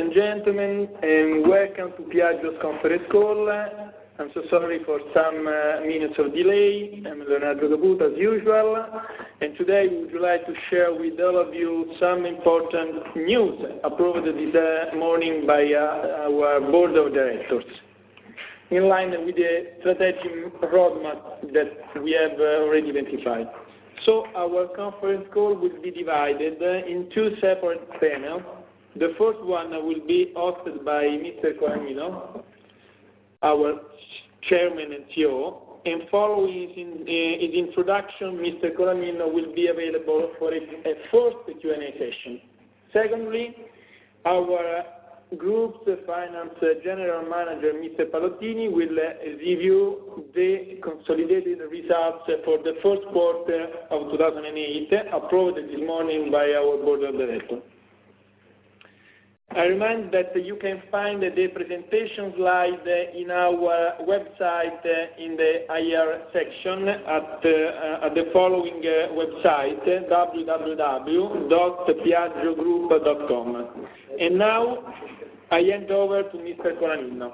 and gentlemen, and welcome to Piaggio's conference call. I'm so sorry for some minutes of delay. I'm Leonardo Caputo as usual, and today we would like to share with all of you some important news approved this morning by our board of directors, in line with the strategic roadmap that we have already identified. So our conference call will be divided in two separate panels. The first one will be hosted by Mr. Colaninno, our chairman and CEO, and following his introduction, Mr. Colaninno will be available for a first Q&A session. Secondly, our Group's Finance General Manager, Mr. Palottini, will review the consolidated results for the first quarter of 2008, approved this morning by our Board of Directors. I remind that you can find the presentation slide in our website in the IR section at the following website, www.piaggiogroup.com. And now, I hand over to Mr. Colaninno.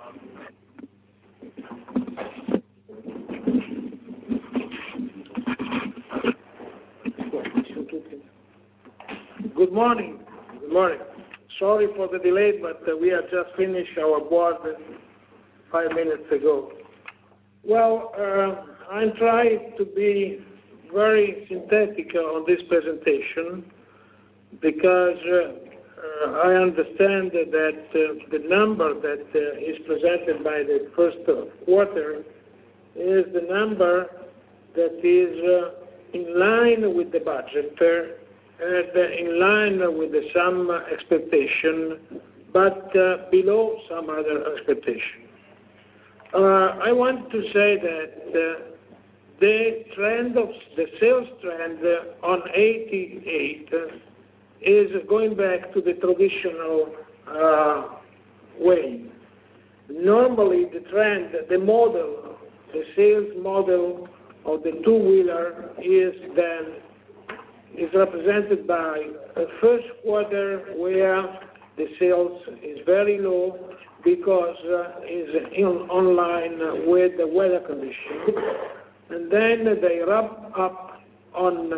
Good morning. Good morning. Sorry for the delay, but we have just finished our board 5 minutes ago. Well, I'm trying to be very synthetic on this presentation because I understand that the number that is presented by the first quarter is the number that is in line with the budget and in line with some expectation, but below some other expectation. I want to say that the trend of the sales trend on 88 is going back to the traditional way. Normally, the trend, the model, the sales model of the two-wheeler is represented by a first quarter where the sales is very low because is on line with the weather conditions, and then they wrap up on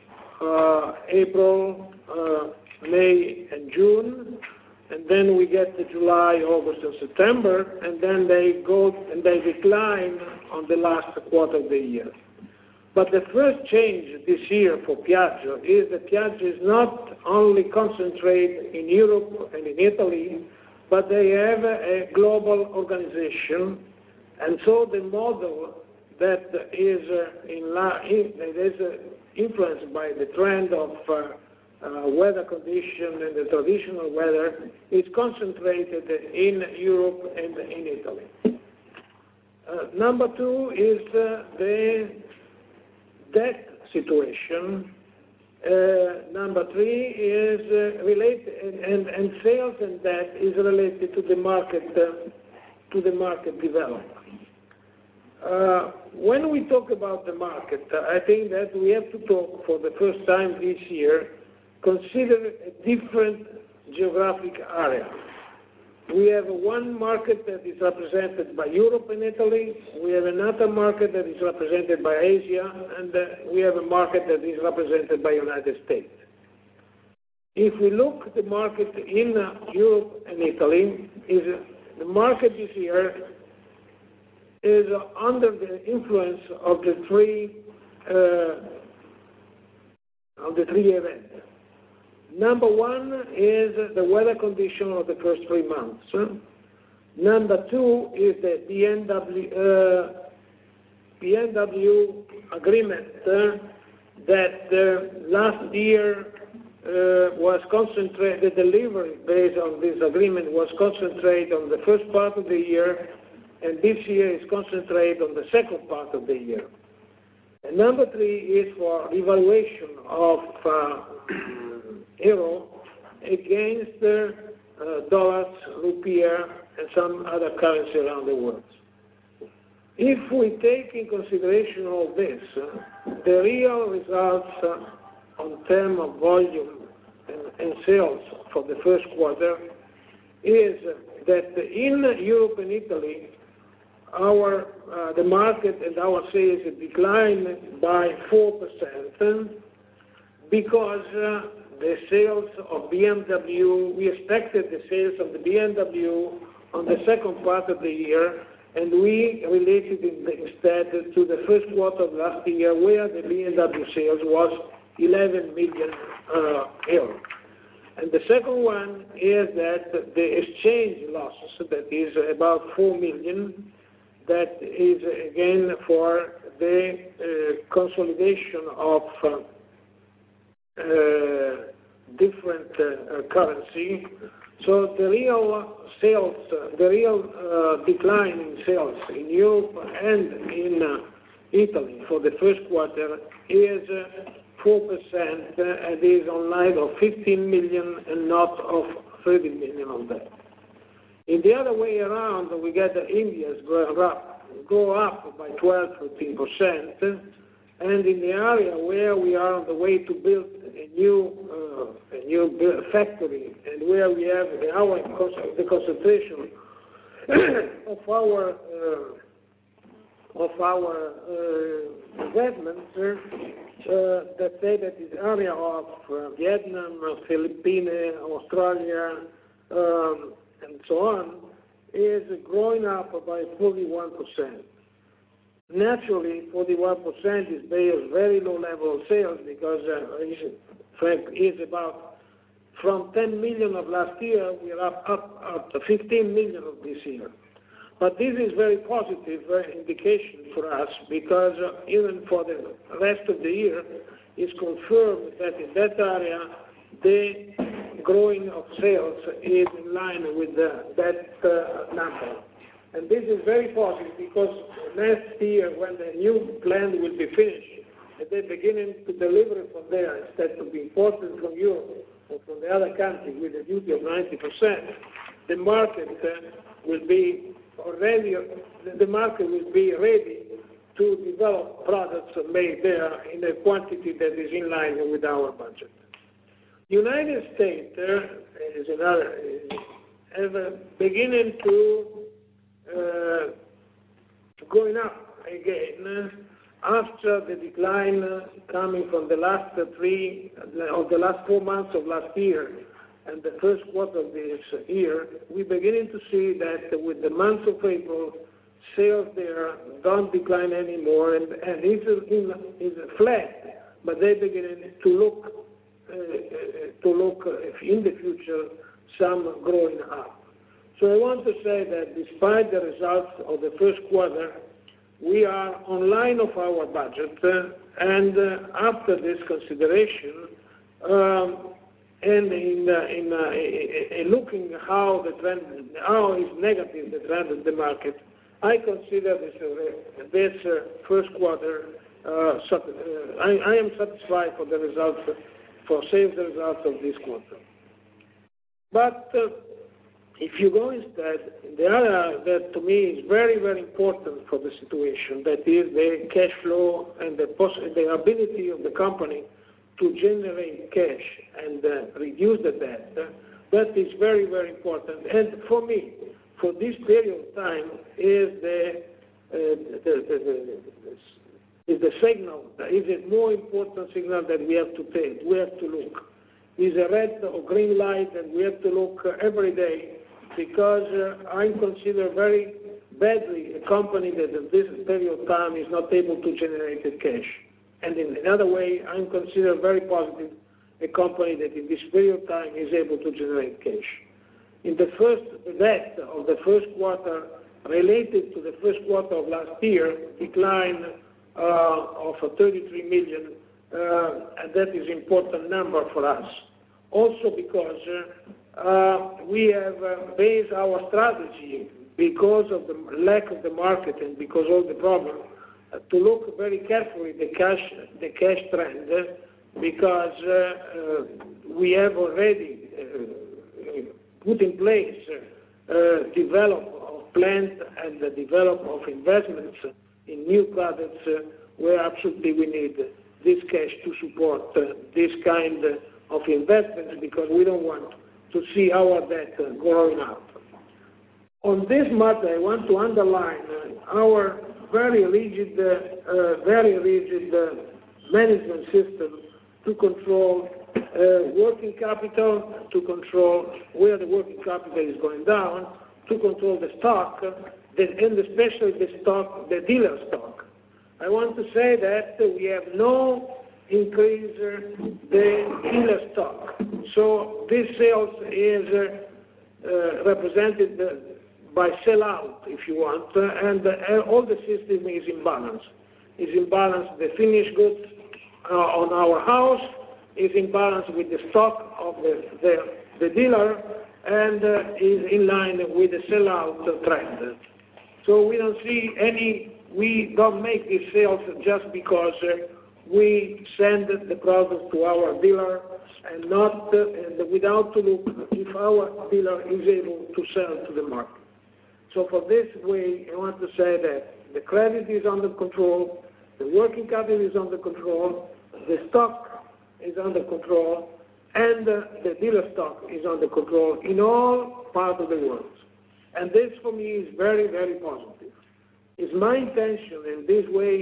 April, May, and June, and then we get to July, August, and September, and then they go and they decline on the last quarter of the year. But the first change this year for Piaggio is that Piaggio is not only concentrated in Europe and in Italy, but they have a global organization, and so the model that is influenced by the trend of weather condition and the traditional weather is concentrated in Europe and in Italy. Number two is the debt situation. Number three is related, and sales and debt is related to the market development. When we talk about the market, I think that we have to talk for the first time this year, consider a different geographic area. We have one market that is represented by Europe and Italy, we have another market that is represented by Asia, and we have a market that is represented by United States. If we look at the market in Europe and Italy, the market this year is under the influence of the three events. Number one is the weather condition of the first 3 months. Number two is the BMW agreement that last year was concentrated, the delivery based on this agreement was concentrated on the first part of the year, and this year is concentrated on the second part of the year. And number three is for evaluation of euro against dollars, rupiah, and some other currency around the world. If we take in consideration all this, the real results on terms of volume and sales for the first quarter is that in Europe and Italy, the market and our sales declined by 4% because the sales of BMW, we expected the sales of the BMW on the second part of the year, and we related it instead to the first quarter of last year, where the BMW sales was 11 million euros. And the second one is that the exchange losses, that is about 4 million, that is again for the consolidation of different currency. So the real sales, the real decline in sales in Europe and in Italy for the first quarter is 4%, and is on line of 15 million and not of 30 million on that. In the other way around, we get the Indians go up by 12-13%, and in the area where we are on the way to build a new factory, and where we have the concentration of our investments, that say that this area of Vietnam, Philippines, Australia, and so on, is growing up by 41%. Naturally, 41% is very low level of sales because is about from 10 million of last year, we are up to 15 million of this year. But this is very positive indication for us because even for the rest of the year, it's confirmed that in that area, the growing of sales is in line with that number. And this is very positive because next year, when the new plant will be finished, and they're beginning to deliver from there instead of being imported from Europe or from the other countries with a duty of 90%, the market will be ready to develop products made there in a quantity that is in line with our budget. United States is beginning to going up again after the decline coming from the last 4 months of last year and the first quarter of this year. We're beginning to see that with the month of April, sales there don't decline anymore, and it's flat, but they're beginning to look in the future some growing up. So I want to say that despite the results of the first quarter, we are on line of our budget, and after this consideration, and in looking how is negative the trend of the market, I consider this first quarter. I am satisfied for the results, for sales results of this quarter. But if you go instead, the area that to me is very, very important for the situation, that is the cash flow and the ability of the company to generate cash and reduce the debt, that is very, very important. And for me, for this period of time, is the signal, is a more important signal that we have to take. We have to look. Is a red or green light, and we have to look every day, because I consider very badly a company that at this period of time is not able to generate cash. And in another way, I consider very positive a company that in this period of time is able to generate cash. In the debt of the first quarter related to the first quarter of last year, decline of 33 million, and that is an important number for us. Also because we have based our strategy, because of the lack of the market and because of the problem, to look very carefully the cash trend, because we have already put in place develop of plant and the develop of investments in new products where absolutely we need this cash to support this kind of investments, because we don't want to see our debt growing up. On this matter, I want to underline our very rigid management system to control working capital, to control where the working capital is going down, to control the stock, and especially the dealer stock. I want to say that we have no increase the dealer stock. So this sales is represented by sell-out, if you want, and all the system is in balance. Is in balance the finished goods on our house, is in balance with the stock of the dealer, and is in line with the sell-out trend. So we don't see we don't make these sales just because we send the product to our dealer and not without to look if our dealer is able to sell to the market. So for this way, I want to say that the credit is under control, the working capital is under control, the stock is under control, and the dealer stock is under control in all parts of the world. And this for me is very, very positive. It's my intention, in this way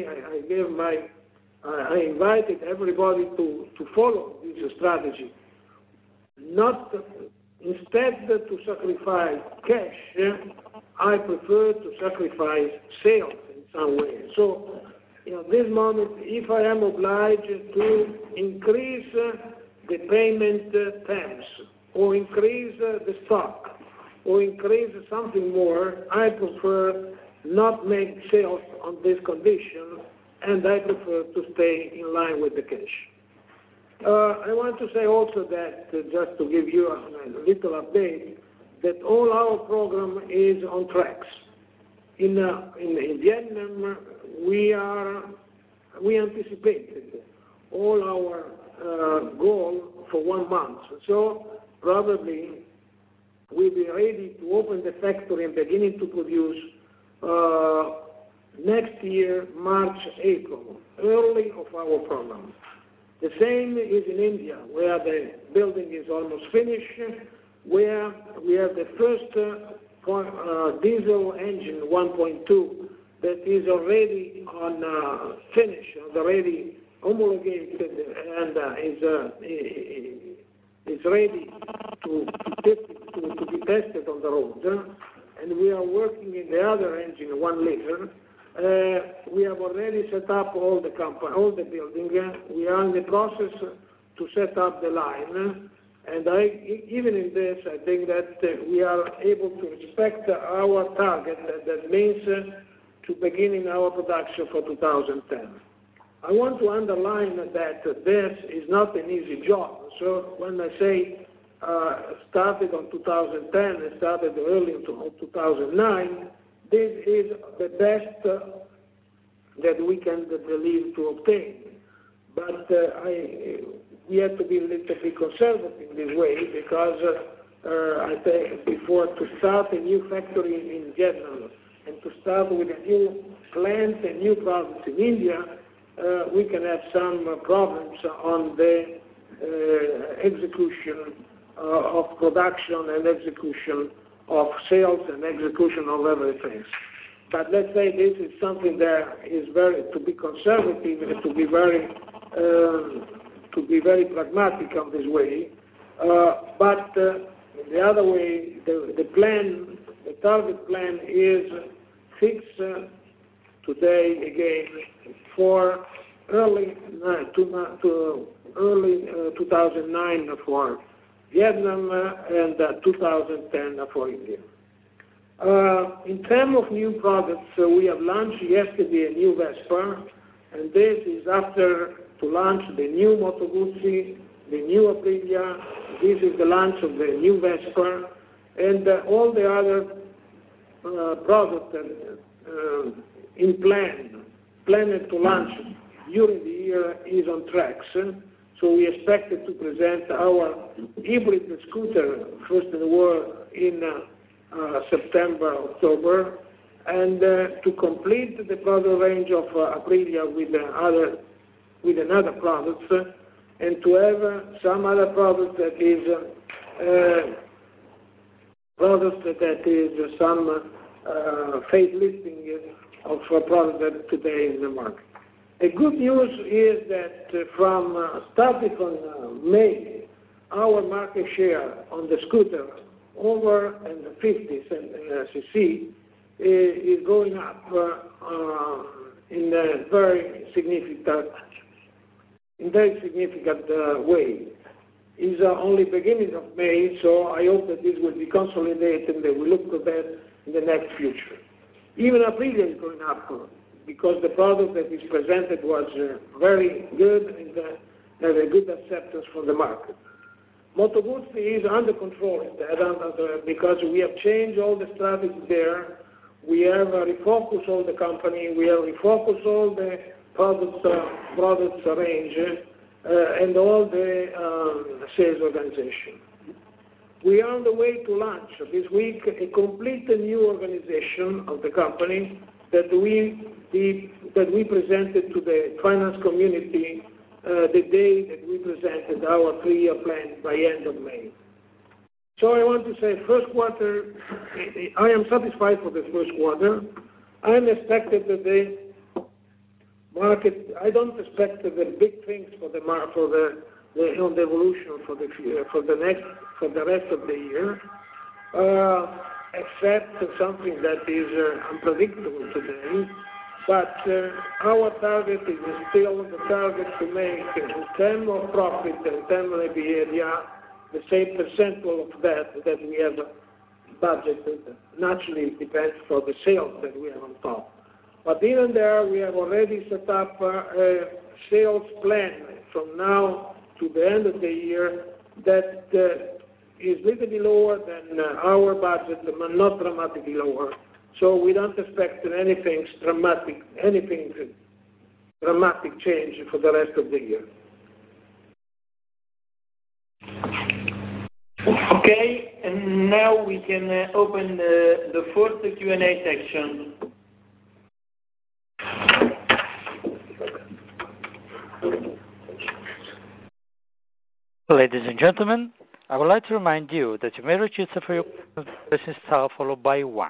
I invited everybody to follow this strategy. Not instead to sacrifice cash, I prefer to sacrifice sales in some way. So, this moment, if I am obliged to increase the payment terms, or increase the stock, or increase something more, I prefer not make sales on this condition, and I prefer to stay in line with the cash. I want to say also that, just to give you a little update, that all our program is on tracks. In Vietnam, we anticipated all our goal for 1 month. So probably we'll be ready to open the factory and beginning to produce next year, March, April, early of our program. The same is in India, where the building is almost finished, where we have the first diesel engine 1.2 that is already on finish, already homologated, and is ready to be tested on the road. And we are working in the other engine, 1 liter. We have already set up all the building. We are in the process to set up the line. And even in this, I think that we are able to respect our target. That means to beginning our production for 2010. I want to underline that this is not an easy job. So when I say started on 2010 and started early in 2009, this is the best that we can believe to obtain. But we have to be a little bit conservative in this way because I think before to start a new factory in Vietnam and to start with a new plant and new products in India, we can have some problems on the execution of production and execution of sales and execution of everything. But let's say this is something that is to be conservative and to be very pragmatic on this way. But the other way, the target plan is fixed today again for early 2009 for Vietnam and 2010 for India. In terms of new products, we have launched yesterday a new Vespa, and this is after to launch the new Moto Guzzi, the new Aprilia. This is the launch of the new Vespa, and all the other products in planned to launch during the year is on tracks. So we expected to present our hybrid scooter first in the world in September, October, and to complete the product range of Aprilia with another products, and to have some other products that is product that is some facelifting of a product that today is in the market. The good news is that starting from May, our market share on the scooter over and the 50 cc is going up in a very significant way. It's only beginning of May, so I hope that this will be consolidated and we look to that in the next future. Even Aprilia is going up because the product that is presented was very good and had a good acceptance from the market. Moto Guzzi is under control because we have changed all the strategy there. We have refocused all the company. We have refocused all the products range and all the sales organization. We are on the way to launch this week a complete new organization of the company that we presented to the finance community the day that we presented our 3-year plan by end of May. So I want to say first quarter, I am satisfied for the first quarter. I am expected that the market, I don't expect the big things for the evolution for the rest of the year, except something that is unpredictable today. But our target is still the target to make in terms of profit and terms of EBITDA the same percentage of that we have budgeted. Naturally, it depends for the sales that we have on top. But even there, we have already set up a sales plan from now to the end of the year that is a little bit lower than our budget, but not dramatically lower. So we don't expect anything dramatic change for the rest of the year. Okay, and now we can open the fourth Q&A section. Ladies and gentlemen, I would like to remind you that you may register for your pressing star followed by 1.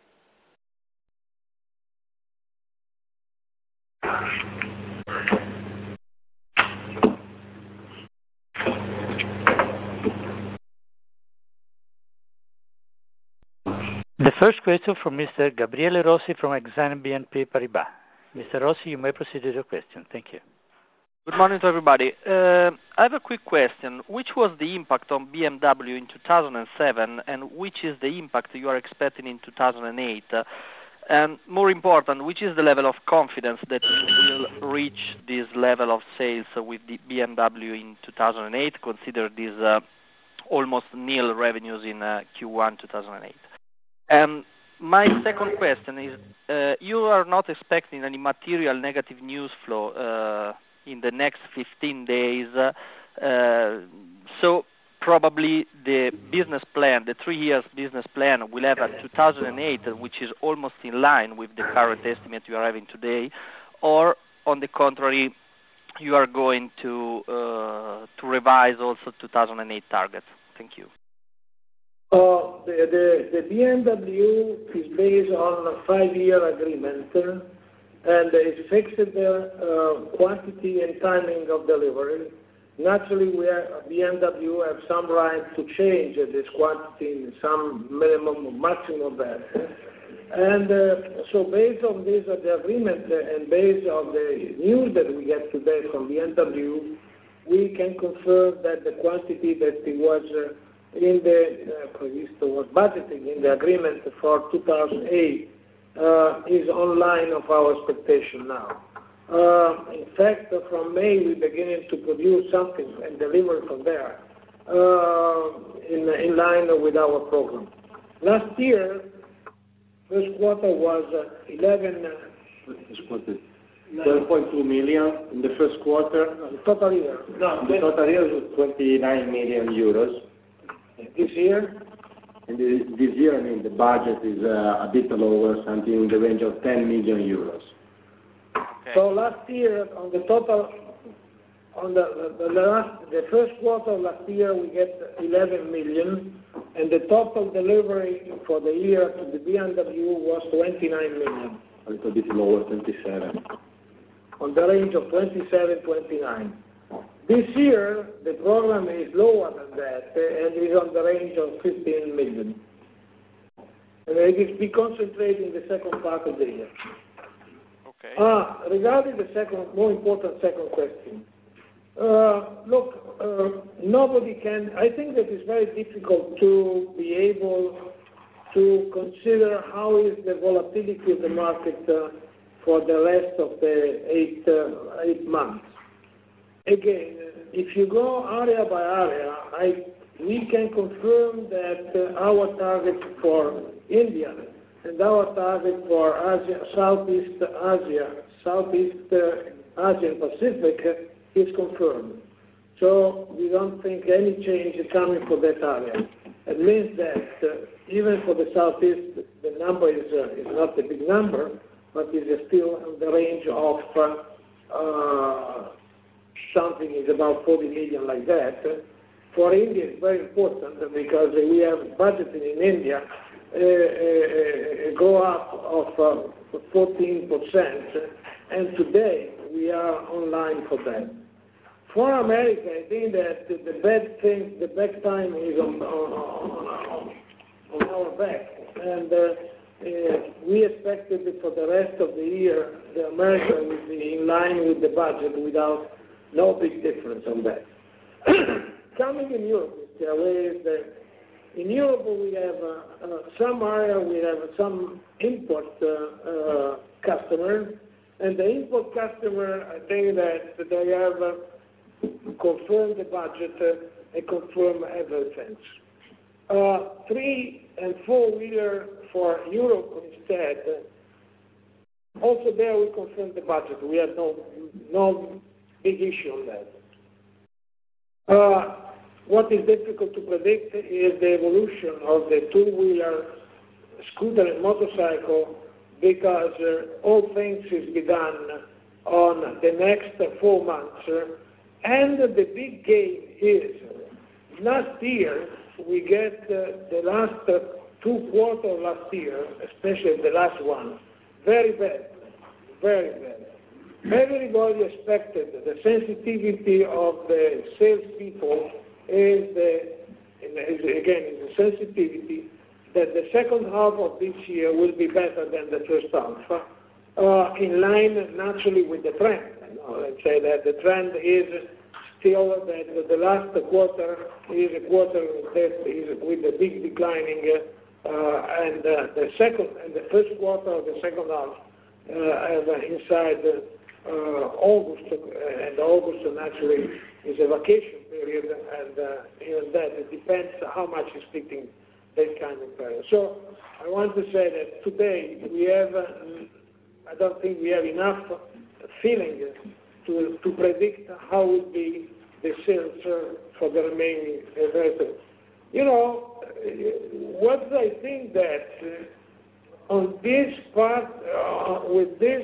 The first question from Mr. Gabriele Rossi from Exane BNP Paribas. Mr. Rossi, you may proceed with your question. Thank you. Good morning to everybody. I have a quick question. Which was the impact on BMW in 2007 and which is the impact you are expecting in 2008? And more important, which is the level of confidence that you will reach this level of sales with the BMW in 2008, consider these almost nil revenues in Q1 2008? My second question is, you are not expecting any material negative news flow in the next 15 days, so probably the business plan, the 3 years business plan will have a 2008, which is almost in line with the current estimate you are having today, or on the contrary, you are going to revise also 2008 targets. Thank you. The BMW is based on a 5-year agreement and it's fixed quantity and timing of delivery. Naturally, BMW have some right to change this quantity in some minimum or maximum of that. And so based on this the agreement and based on the news that we get today from BMW, we can confirm that the quantity that it was in the was budgeting in the agreement for 2008 is online of our expectation now. In fact, from May we beginning to produce something and deliver from there in line with our program. Last year, first quarter was 12.2 million in the first quarter. The total year. No, the total year was 29 million euros. This year? And this year, I mean, the budget is a bit lower, something in the range of 10 million euros. Okay. So last year, on the total on the first quarter of last year, we get 11 million, and the total delivery for the year to the BMW was 29 million. A little bit lower, 27. On the range of 27, 29. This year, the program is lower than that, and is on the range of 15 million. And it is be concentrated in the second part of the year. Okay. Regarding the more important second question. Nobody can, I think that it's very difficult to be able to consider how is the volatility of the market for the rest of the 8 months. Again, if you go area by area, we can confirm that our target for India and our target for Asia, Southeast Asia and Pacific is confirmed. So we don't think any change is coming for that area. It means that even for the Southeast, the number is not a big number, but is still in the range of something is about 40 million like that. For India, it's very important because we have budgeted in India a go up of 14%, and today we are online for that. For America, I think that the bad time is on our back, and we expected that for the rest of the year, the America will be in line with the budget without no big difference on that. Coming in Europe, in Europe we have some area, we have some import customers, and the import customer, I think that they have confirmed the budget and confirmed everything. 3 and 4-wheeler for Europe instead, also there we confirmed the budget. We have no big issue on that. What is difficult to predict is the evolution of the 2-wheeler, scooter and motorcycle, because all things is begun on the next 4 months. And the big game is, last year, we get the last 2 quarters last year, especially the last one, very bad, very bad. Everybody expected the sensitivity of the salespeople is the sensitivity that the second half of this year will be better than the first half, in line naturally with the trend. Let's say that the trend is still that the last quarter is a quarter that is with a big declining, and the first quarter of the second half inside August, and August naturally is a vacation period, and even that it depends how much is fitting that kind of period. So I want to say that today we have, I don't think we have enough feeling to predict how will be the sales for the remaining version. You know, what I think that on this part, with this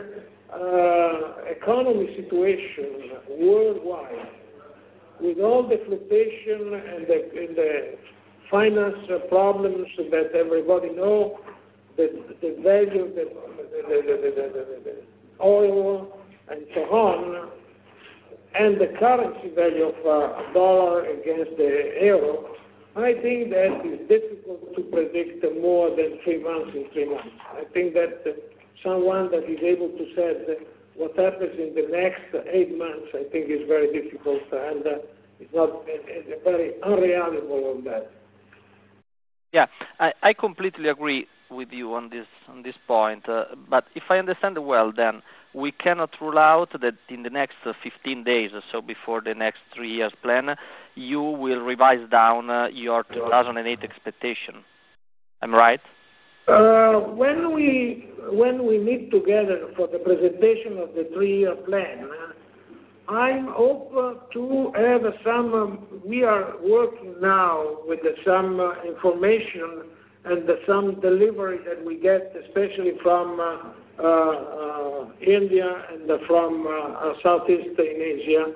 economy situation worldwide, with all the fluctuation and the finance problems that everybody know, the value of the oil and so on, and the currency value of dollar against the euro, I think that is difficult to predict more than 3 months in 3 months. I think that someone that is able to say what happens in the next 8 months, I think is very difficult, and it's very unreliable on that. Yeah, I completely agree with you on this point. But if I understand well, then we cannot rule out that in the next 15 days or so before the next 3 years plan, you will revise down your 2008 expectation. Am I right? When we meet together for the presentation of the 3-year plan, I'm open to have some, we are working now with some information and some delivery that we get, especially from India and from Southeast in Asia.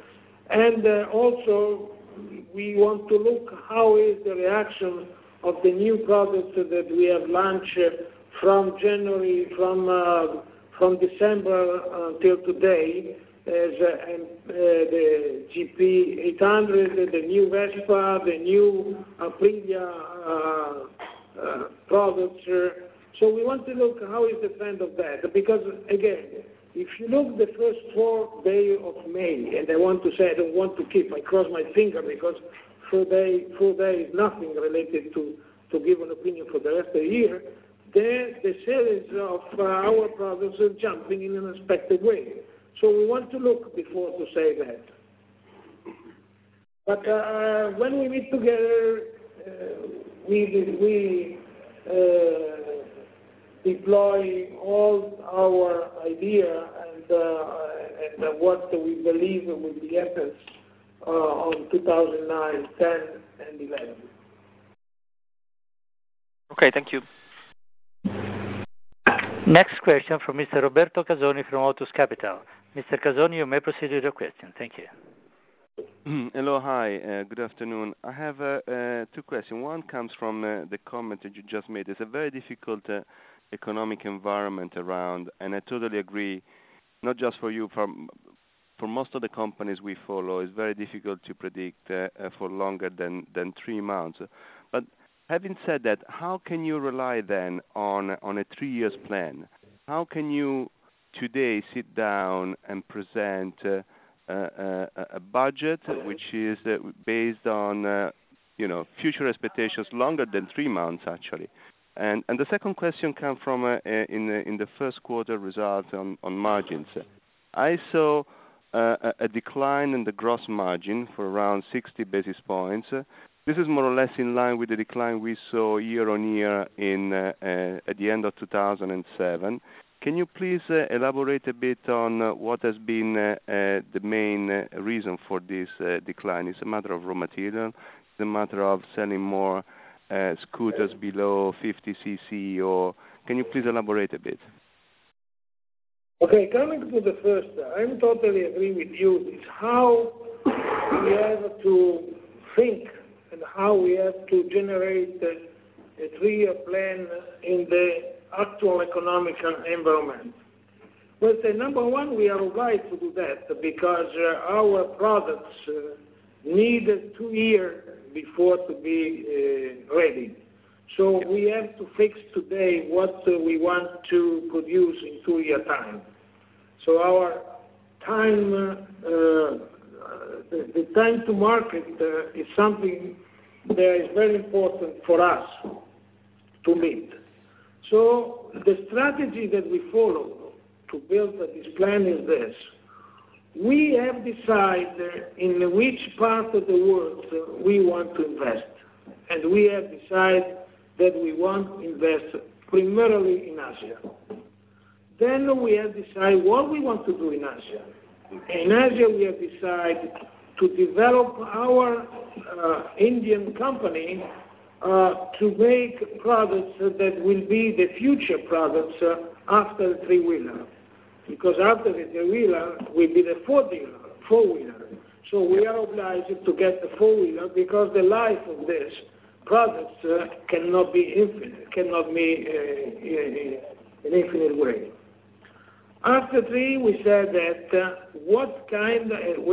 And also, we want to look how is the reaction of the new products that we have launched from January, from December until today, as the GP800, the new Vespa, the new Aprilia products. So we want to look how is the trend of that, because again, if you look the first 4 days of May, and I want to say I don't want to keep, I cross my finger because 4 days is nothing related to give an opinion for the rest of the year, the sales of our products are jumping in an unexpected way. So we want to look before to say that. But when we meet together, we deploy all our idea and what we believe will be happens on 2009, 10, and 11. Okay, thank you. Next question from Mr. Roberto Casoni from Otus Capital. Mr. Casoni, you may proceed with your question. Thank you. Hello, hi, good afternoon. I have 2 questions. One comes from the comment that you just made. It's a very difficult economic environment around, and I totally agree, not just for you, for most of the companies we follow, it's very difficult to predict for longer than 3 months. But having said that, how can you rely then on a 3 years plan? How can you today sit down and present a budget which is based on future expectations longer than 3 months actually? And the second question comes from in the first quarter results on margins. I saw a decline in the gross margin for around 60 basis points. This is more or less in line with the decline we saw year on year at the end of 2007. Can you please elaborate a bit on what has been the main reason for this decline? Is it a matter of raw material? Is it a matter of selling more scooters below 50 cc, or can you please elaborate a bit? Okay, coming to the first, I'm totally agree with you. It's how we have to think and how we have to generate a 3-year plan in the actual economic environment. Well, number one, we are obliged to do that because our products need 2 years before to be ready. So we have to fix today what we want to produce in 2 year time. So our time, the time to market is something that is very important for us to meet. So the strategy that we follow to build this plan is this. We have decided in which part of the world we want to invest. And we have decided that we want to invest primarily in Asia. Then we have decided what we want to do in Asia. In Asia, we have decided to develop our Indian company to make products that will be the future products after the 3-wheeler. Because after the 3-wheeler will be the 4-wheeler. So we are obliged to get the 4-wheeler because the life of this products cannot be infinite, cannot be an infinite way. After 3, we said that what kind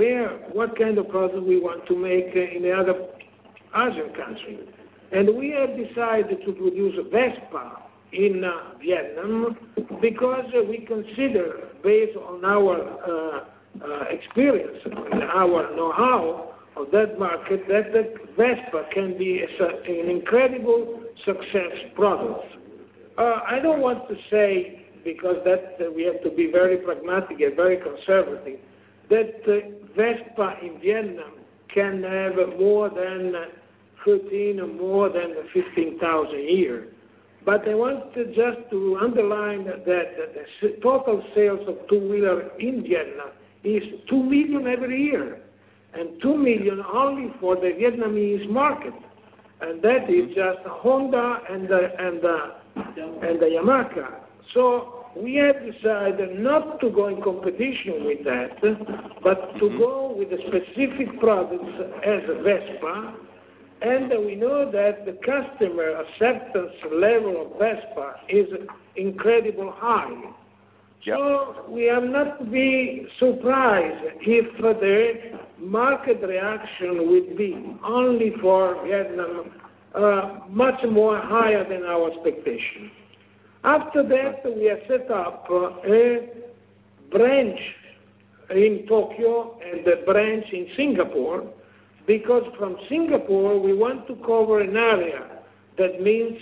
of product we want to make in the other Asian country. And we have decided to produce a Vespa in Vietnam because we consider, based on our experience and our know-how of that market, that the Vespa can be an incredible success product. I don't want to say, because that we have to be very pragmatic and very conservative, that Vespa in Vietnam can have more than 13 or more than 15,000 a year. But I want just to underline that the total sales of 2-wheeler in Vietnam is 2 million every year, and 2 million only for the Vietnamese market, and that is just Honda and the Yamaha. So we have decided not to go in competition with that, but to go with the specific products as a Vespa, and we know that the customer acceptance level of Vespa is incredibly high. Yep. So we are not to be surprised if the market reaction would be only for Vietnam much more higher than our expectation. After that, we have set up a branch in Tokyo and a branch in Singapore, because from Singapore we want to cover an area that means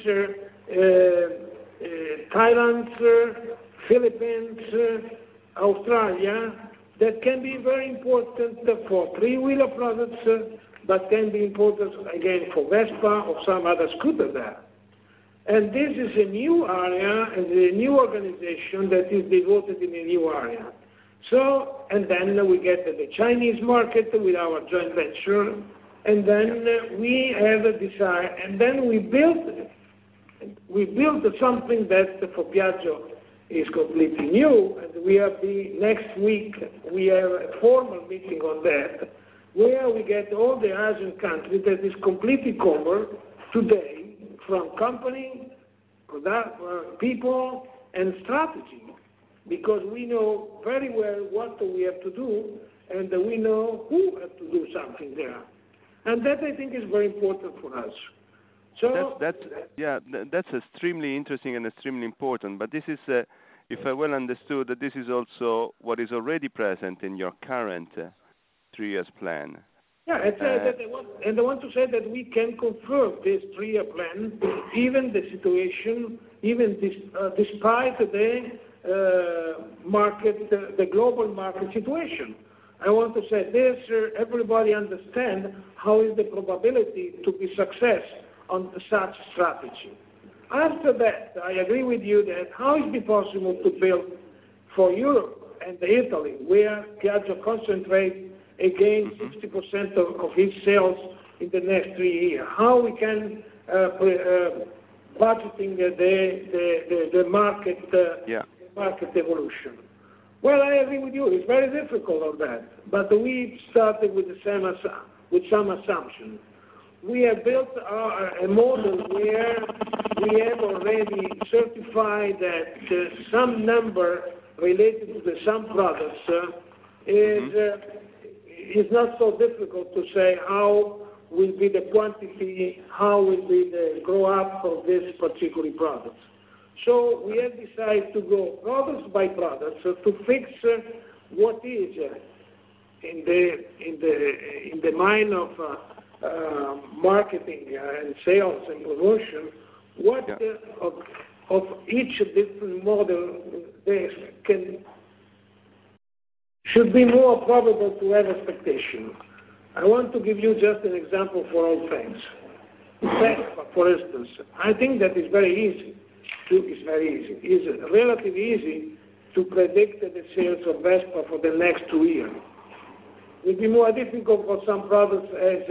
Thailand, Philippines, Australia, that can be very important for three-wheeler products, but can be important again for Vespa or some other scooter there. And this is a new area and a new organization that is devoted in a new area. So, and then we get the Chinese market with our joint venture, and then we have a desire, and then we built something that for Piaggio is completely new, and we have next week we have a formal meeting on that, where we get all the Asian countries that is completely covered today, from company, people, and strategy, because we know very well what we have to do, and we know who has to do something there. And that, I think, is very important for us. So that's extremely interesting and extremely important. But this is, if I well understood, that this is also what is already present in your current 3 years plan. Yeah, and I want to say that we can confirm this 3-year plan, even the situation, despite the market, the global market situation. I want to say this: everybody understands how is the probability to be success on such strategy. After that, I agree with you that how is it possible to build for Europe and Italy, where Piaggio concentrates again 60% of its sales in the next 3 years. How we can budgeting the market market evolution. Well, I agree with you. It's very difficult on that, but we started with some assumption. We have built a model where we have already certified that some number related to some products is not so difficult to say how will be the quantity, how will be the grow up of this particular product. So we have decided to go products by products to fix what is in the mind of marketing and sales and promotion, what of each different model should be more probable to have expectation. I want to give you just an example for all things. Vespa, for instance, I think that is very easy. It's relatively easy to predict the sales of Vespa for the next 2 years. It will be more difficult for some products as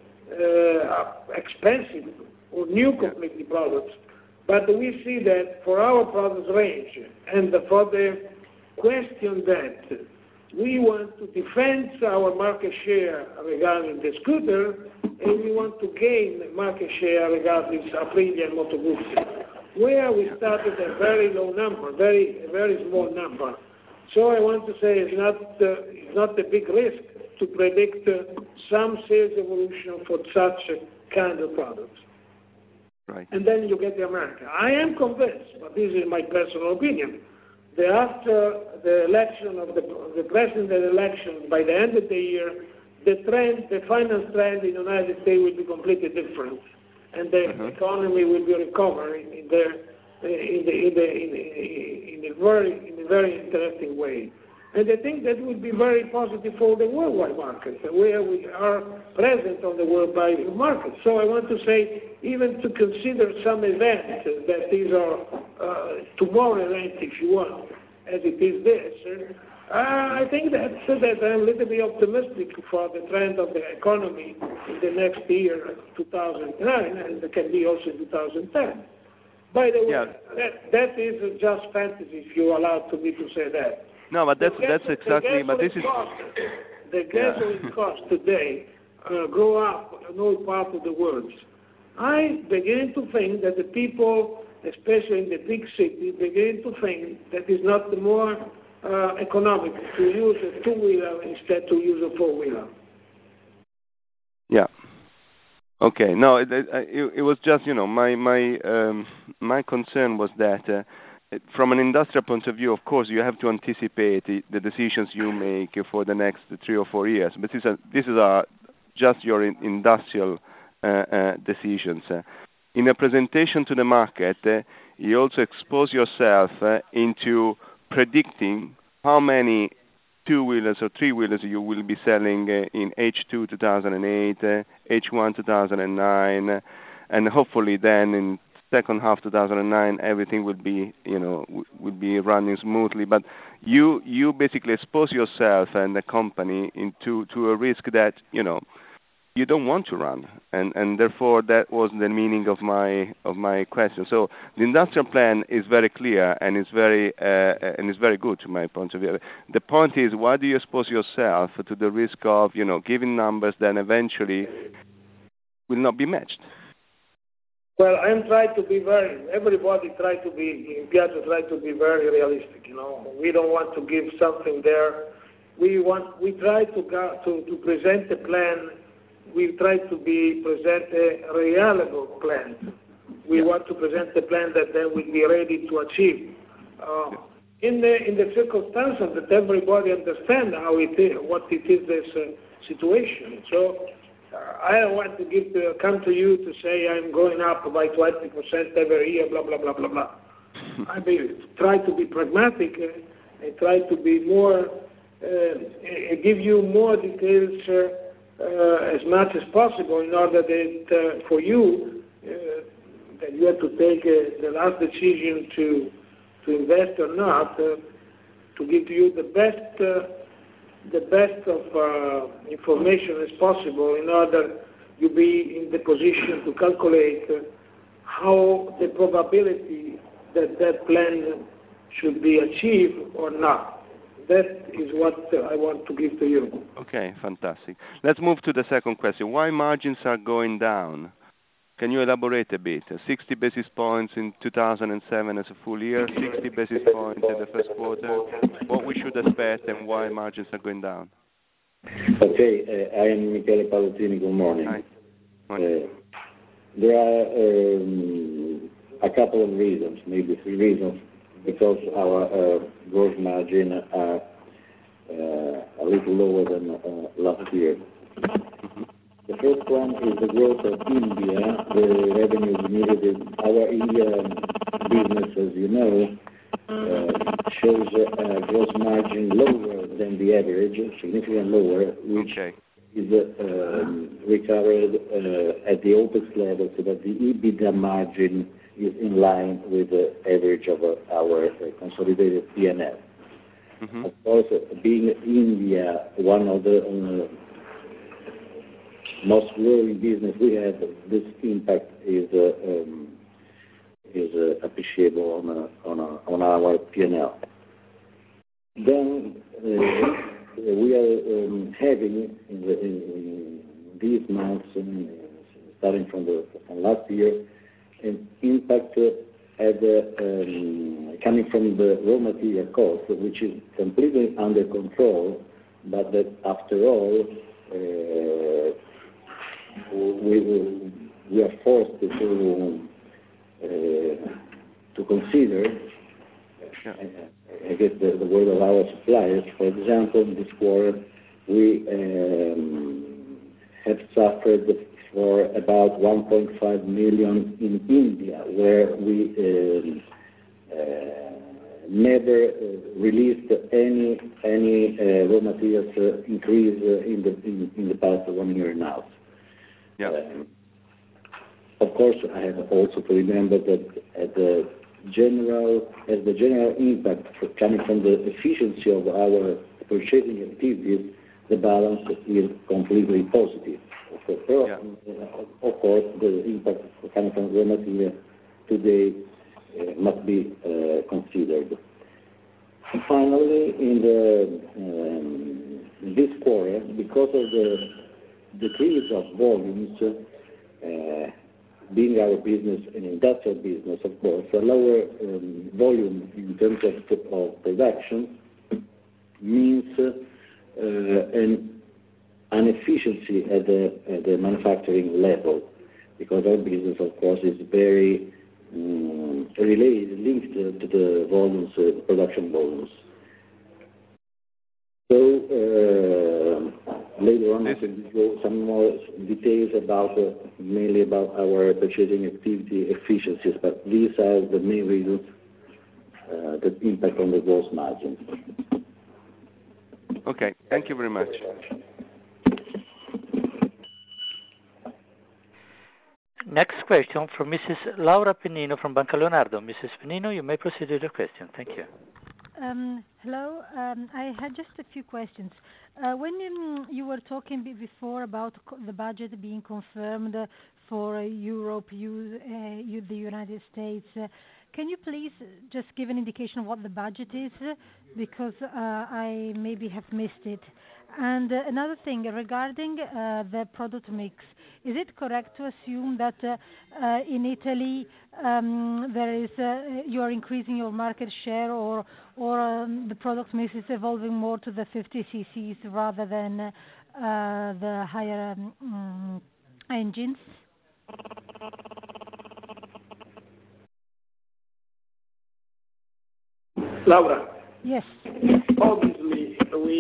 expensive or new completely products. But we see that for our product range and for the question that we want to defend our market share regarding the scooter, and we want to gain market share regarding Aprilia and Moto Guzzi, where we started a very low number, very small number. So I want to say it's not a big risk to predict some sales evolution for such kind of products. Right. And then you get the America. I am convinced, but this is my personal opinion, that after the election of the president election, by the end of the year, the finance trend in the United States will be completely different, and the economy will be recovering in a very interesting way. And I think that would be very positive for the worldwide market, where we are present on the worldwide market. So I want to say, even to consider some event that is our tomorrow event, if you want, as it is this, I think that I'm a little bit optimistic for the trend of the economy in the next year, 2009, and it can be also 2010. By the way, Yeah. that is just fantasy, if you allow to me to say that. No, but that's exactly. But this is the gasoline cost today go up in all parts of the world. I begin to think that the people, especially in the big cities, begin to think that it's not more economic to use a two-wheeler instead to use a four-wheeler. Yeah. Okay. No, it was just, you know, my concern was that from an industrial point of view, of course, you have to anticipate the decisions you make for the next 3 or 4 years. But this is just your industrial decisions. In a presentation to the market, you also expose yourself into predicting how many two-wheelers or three-wheelers you will be selling in H2 2008, H1 2009, and hopefully then in second half 2009 everything will be, you know, will be running smoothly. But you basically expose yourself and the company into a risk that, you know, you don't want to run, and therefore that was the meaning of my question. So the industrial plan is very clear and it's very good to my point of view. The point is, why do you expose yourself to the risk of, you know, giving numbers that eventually will not be matched? Well, I'm trying to be everybody try to be, in Piaggio try to be very realistic, you know. We don't want to give something there. We try to present a plan. We try to present a reliable plan. We want to present a plan that then will be ready to achieve. In the circumstances that everybody understands how it is, what it is, this situation. So I don't want to come to you to say I'm going up by 20% every year, blah, blah, blah, blah, blah. I mean, try to be pragmatic and try to be more, give you more details as much as possible in order that for you, that you have to take the last decision to invest or not, to give you the best of information as possible in order you be in the position to calculate how the probability that plan should be achieved or not. That is what I want to give to you. Okay, fantastic. Let's move to the second question. Why margins are going down? Can you elaborate a bit? 60 basis points in 2007 as a full year, 60 basis points in the first quarter. What we should expect and why margins are going down? Okay, I am Michele Pallottini. Good morning. Hi. Morning. There are a couple of reasons, maybe 3 reasons, because our gross margin are a little lower than last year. The first one is the growth of India. The revenue needed. Our India business, as you know, shows a gross margin lower than the average, significantly lower, which is recovered at the OPEX level, so that the EBITDA margin is in line with the average of our consolidated P&L. Mm-hmm. Of course, being India one of the most growing business we have, this impact is appreciable on our P&L. Then we are having in these months, starting from last year, an impact coming from the raw material cost, which is completely under control, but that after all we are forced to consider, I guess, the word of our suppliers. For example, this quarter we have suffered for about 1.5 million in India, where we never released any raw materials increase in the past 1 year now. Yeah. Of course, I have also to remember that as the general impact coming from the efficiency of our purchasing activities, the balance is completely positive. Of course, the impact coming from raw material today must be considered. Finally, in this quarter, because of the decrease of volumes, being our business an industrial business, of course, a lower volume in terms of production means an inefficiency at the manufacturing level, because our business, of course, is very linked to the volumes, production volumes. So later on, I can give you some more details about mainly about our purchasing activity efficiencies, but these are the main reasons that impact on the gross margin. Okay, thank you very much. Next question from Mrs. Laura Pennino from Banca Leonardo. Mrs. Pennino, you may proceed with your question. Thank you. Hello. I had just a few questions. When you were talking before about the budget being confirmed for Europe, the United States, can you please just give an indication of what the budget is? Because I maybe have missed it. And another thing regarding the product mix, is it correct to assume that in Italy you are increasing your market share, or the product mix is evolving more to the 50 cc's rather than the higher engines? Laura. Yes. Obviously,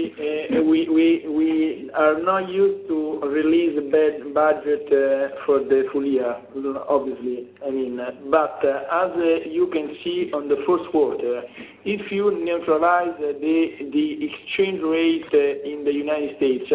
we are not used to release a bad budget for the full year. Obviously, but as you can see on the first quarter, if you neutralize the exchange rate in the United States,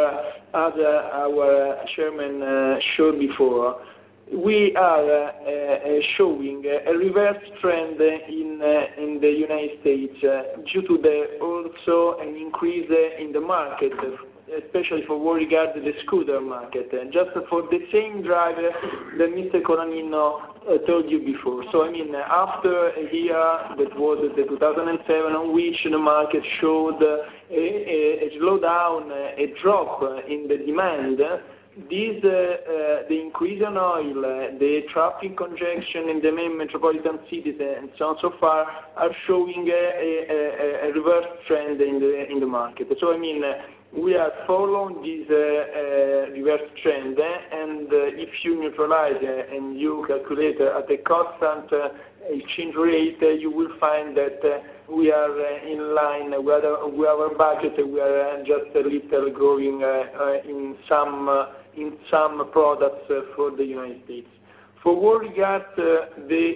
our chairman showed before, we are showing a reverse trend in the United States due to also an increase in the market, especially for what regards the scooter market, just for the same driver that Mr. Colaninno told you before. So after a year that was the 2007, on which the market showed a slowdown, a drop in the demand, the increase in oil, the traffic congestion in the main metropolitan cities, and so on so far, are showing a reverse trend in the market. So we are following this reverse trend, and if you neutralize and you calculate at a constant exchange rate, you will find that we are in line with our budget. We are just a little growing in some products for the United States. For what regards the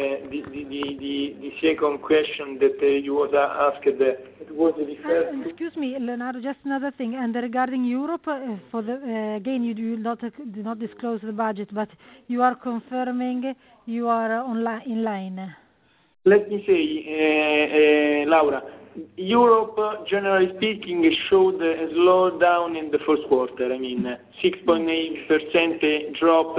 second question that you was asked, it was referred. Excuse me, Leonardo, just another thing. And regarding Europe, again, you do not disclose the budget, but you are confirming you are in line. Let me say, Laura, Europe, generally speaking, showed a slowdown in the first quarter. 6.8% drop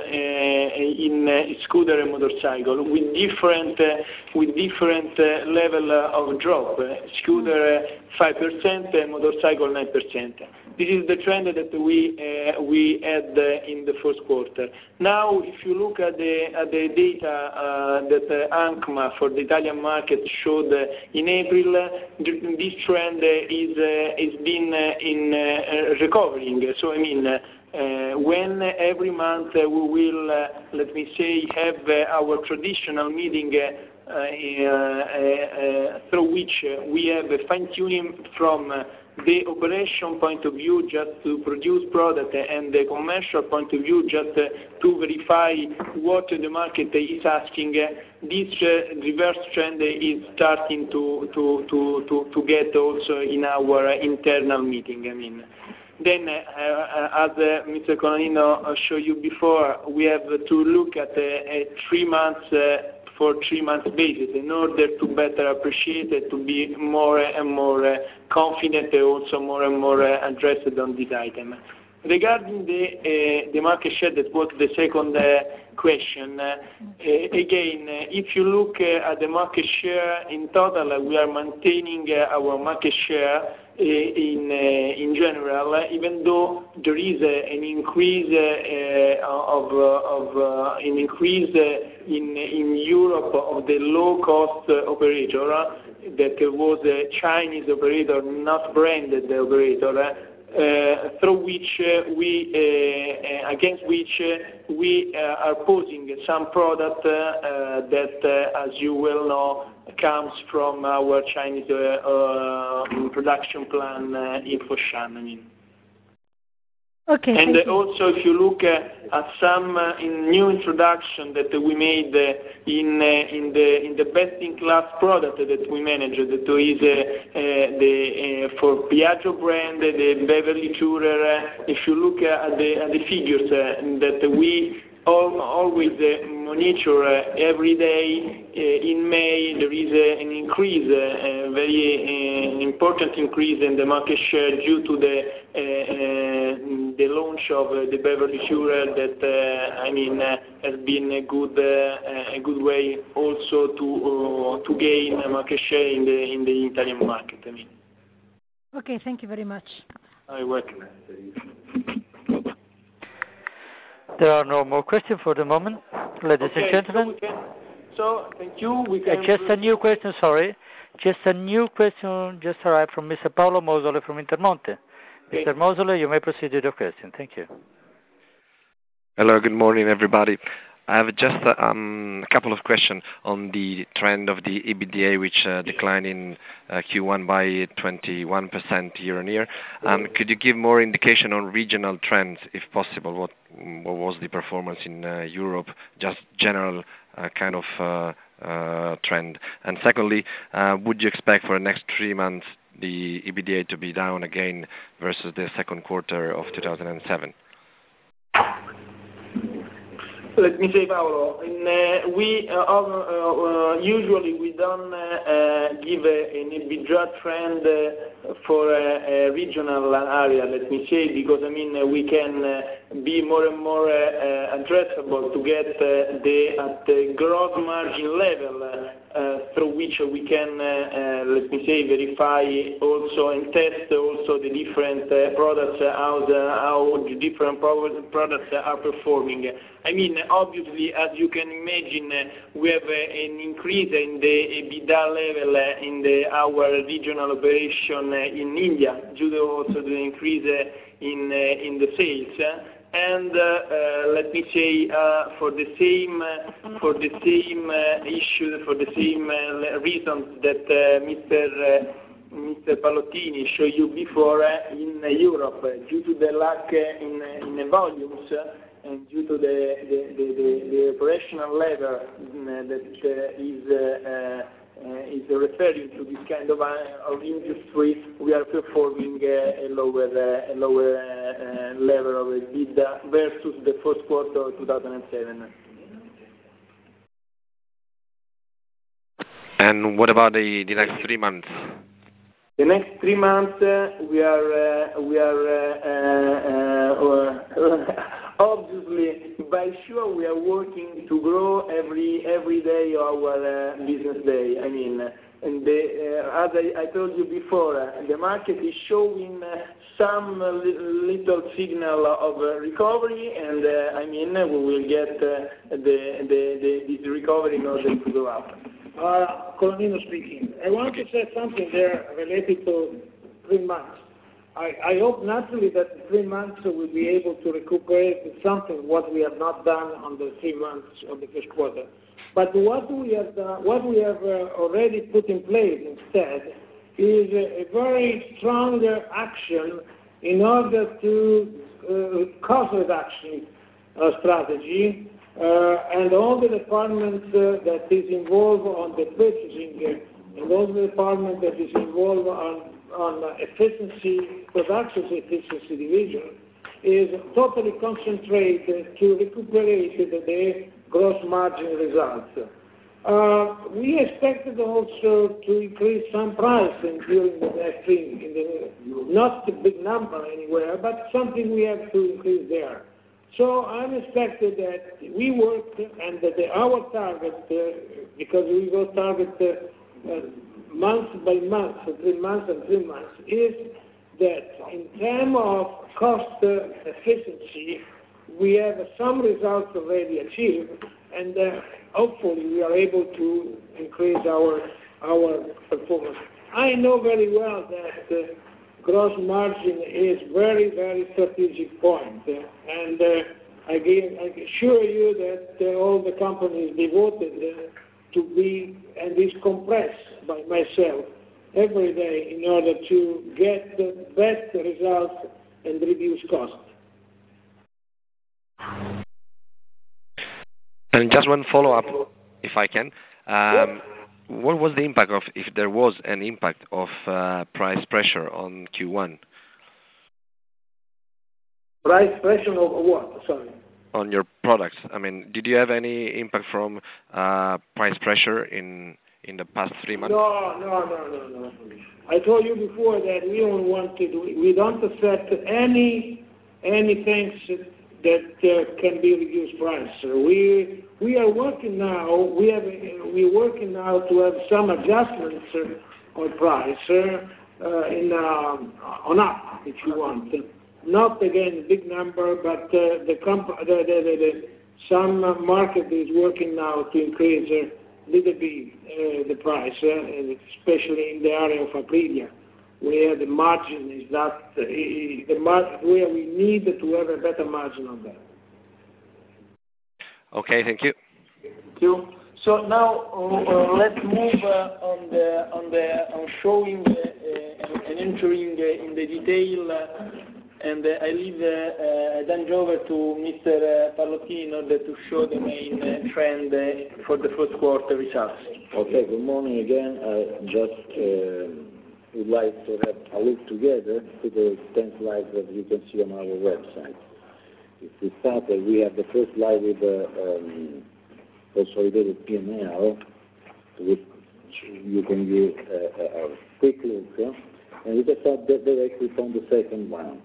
in scooter and motorcycle, with different level of drop. Scooter 5% and motorcycle 9%. This is the trend that we had in the first quarter. Now, if you look at the data that ANCMA for the Italian market showed in April, this trend is been in recovering. So when every month we will, let me say, have our traditional meeting through which we have a fine-tuning from the operation point of view just to produce product, and the commercial point of view just to verify what the market is asking, this reverse trend is starting to get also in our internal meeting. Then, as Mr. Colaninno showed you before, we have to look at a 3 months for 3 months basis in order to better appreciate it, to be more and more confident, and also more and more addressed on this item. Regarding the market share, that was the second question. Again, if you look at the market share in total, we are maintaining our market share in general, even though there is an increase in Europe of the low-cost operator, that was a Chinese operator, not branded operator, against which we are posing some product that, as you well know, comes from our Chinese production plan in Foshan. Okay. And also, if you look at some new introduction that we made in the best-in-class product that we manage, that is for Piaggio brand, the Beverly Tourer. If you look at the figures that we always monitor every day, in May there is an increase, a very important increase in the market share due to the launch of the Beverly Tourer that has been a good way also to gain market share in the Italian market. Okay, thank you very much. You're welcome. There are no more questions for the moment, ladies and gentlemen. So thank you. Just a new question, sorry. Just a new question just arrived from Mr. Paolo Mosole from Intermonte. Okay. Mr. Mosole, you may proceed with your question. Thank you. Hello, good morning, everybody. I have just a couple of questions on the trend of the EBITDA, which declined in Q1 by 21% year-on-year. Could you give more indication on regional trends, if possible? What was the performance in Europe? Just general kind of trend. And secondly, would you expect for the next 3 months the EBITDA to be down again versus the second quarter of 2007? Let me say, Paolo, usually we don't give an EBITDA trend for a regional area, let me say, because we can be more and more addressable to get at the gross margin level through which we can, let me say, verify also and test also the different products, how the different products are performing. Obviously, as you can imagine, we have an increase in the EBITDA level in our regional operation in India, due to also the increase in the sales. And let me say, for the same issue, for the same reasons that Mr. Pallottini showed you before, in Europe, due to the lack in volumes and due to the operational level that is referring to this kind of industry, we are performing a lower level of EBITDA versus the first quarter of 2007. And what about the next 3 months? The next 3 months, we are obviously, by sure, we are working to grow every day our business day. And as I told you before, the market is showing some little signal of recovery, and we will get this recovery in order to go up. Colomino speaking. I want to say something there related to 3 months. I hope naturally that in 3 months we'll be able to recuperate something what we have not done on the 3 months of the first quarter. But what we have already put in place instead is a very strong action in order to cost reduction strategy, and all the departments that is involved on the purchasing, and all the department that is involved on efficiency, production efficiency division, is totally concentrated to recuperate the gross margin results. We expected also to increase some price during the next thing, not a big number anywhere, but something we have to increase there. So I'm expected that we work and that our target, because we go target month by month, 3 months and 3 months, is that in terms of cost efficiency, we have some results already achieved, and hopefully we are able to increase our performance. I know very well that gross margin is very, very strategic point, and I assure you that all the company is devoted to be, and is compressed by myself every day in order to get the best results and reduce costs. And just one follow-up, if I can. What was the impact of, if there was an impact of price pressure on Q1? Price pressure of what? Sorry. On your products. I mean, did you have any impact from price pressure in the past 3 months? No. I told you before that we don't accept any things that can be reduced price. We are working now. We're working now to have some adjustments on price on up, if you want. Not again a big number, but some market is working now to increase a little bit the price, especially in the area of Aprilia, where the margin is not the market where we need to have a better margin on that. Okay, thank you. Thank you. So now let's move on showing and entering in the detail. And I leave hand over to Mr. Pallottini in order to show the main trend for the first quarter results. Okay, good morning again. I just would like to have a look together to the 10 slides that you can see on our website. If we start, we have the first slide with the consolidated P&L, which you can give a quick look, and we can start directly from the second one.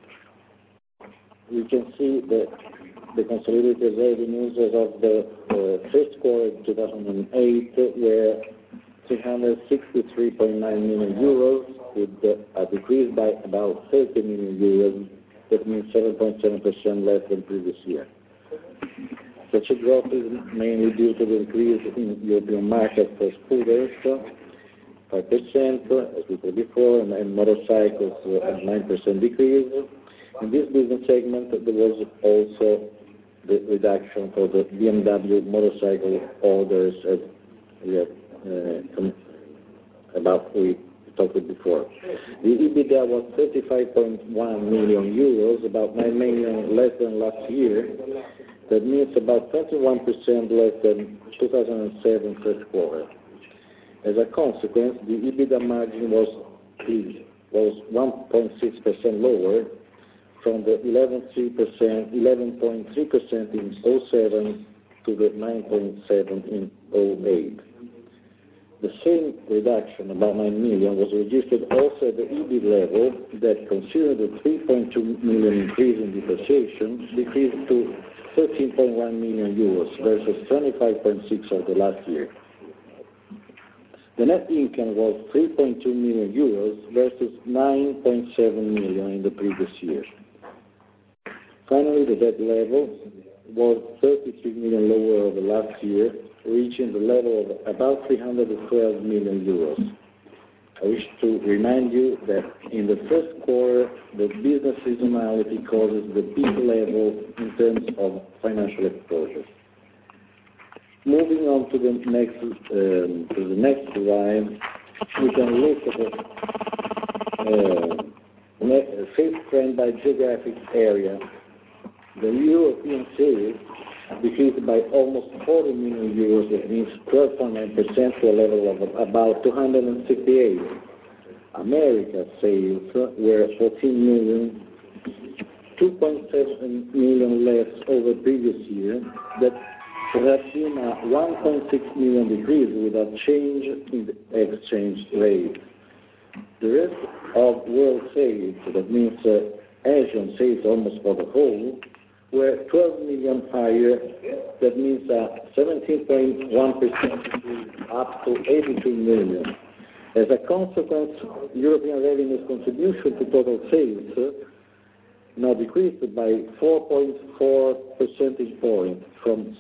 We can see that the consolidated revenues as of the first quarter of 2008 were 363.9 million euros, with a decrease by about 30 million euros. That means 7.7% less than previous year. Such a drop is mainly due to the increase in European market for scooters, 5%, as we said before, and motorcycles, a 9% decrease. In this business segment, there was also the reduction for the BMW motorcycle orders, as we have we talked before. The EBITDA was 35.1 million euros, about 9 million less than last year. That means about 21% less than 2007 first quarter. As a consequence, the EBITDA margin was 1.6% lower, from the 11.3% in 2007 to the 9.7% in 2008. The same reduction, about 9 million, was registered also at the EBIT level, that considered the 3.2 million increase in depreciation, decreased to 13.1 million euros versus 25.6 of the last year. The net income was 3.2 million euros versus 9.7 million in the previous year. Finally, the debt level was 33 million lower over last year, reaching the level of about 312 million euros. I wish to remind you that in the first quarter, the business seasonality causes the peak level in terms of financial exposure. Moving on to the next slide, we can look at the sales trend by geographic area. The European sales decreased by almost 40 million euros, that means 12.9% to a level of about 268. America sales were 14 million, 2.7 million less over previous year. That There has been a 1.6 million decrease with a change in the exchange rate. The rest of world sales, that means Asian sales almost for the whole, were 12 million higher. That means a 17.1% increase up to 82 million. As a consequence, European revenues contribution to total sales now decreased by 4.4 percentage points from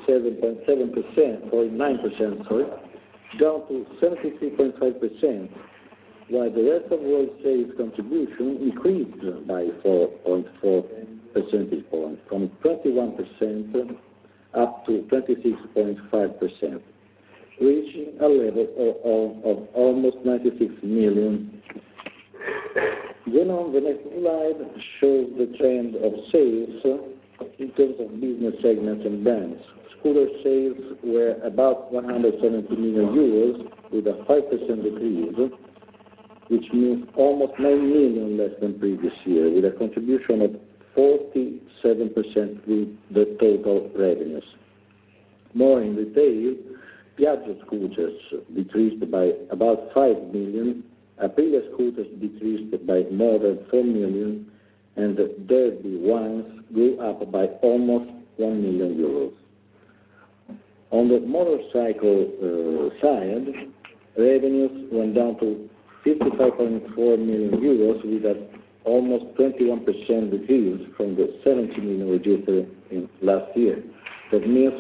77.9%, down to 73.5%, while the rest of world sales contribution increased by 4.4 percentage points from 21% up to 26.5%, reaching a level of almost 96 million. Then on the next slide shows the trend of sales in terms of business segments and brands. Scooter sales were about 170 million euros with a 5% decrease, which means almost 9 million less than previous year, with a contribution of 47% with the total revenues. More in detail, Piaggio scooters decreased by about 5 million, Aprilia scooters decreased by more than 4 million, and the Derby ones grew up by almost 1 million euros. On the motorcycle side, revenues went down to 55.4 million euros with an almost 21% decrease from the 70 million registered in last year. That means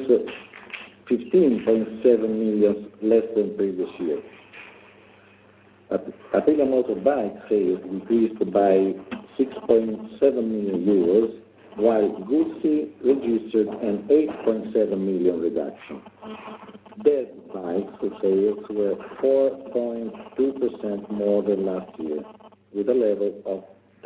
15.7 million less than previous year. Aprilia motorbike sales decreased by 6.7 million euros, while Guzzi registered an 8.7 million reduction. Dead bikes sales were 4.2% more than last year, with a level of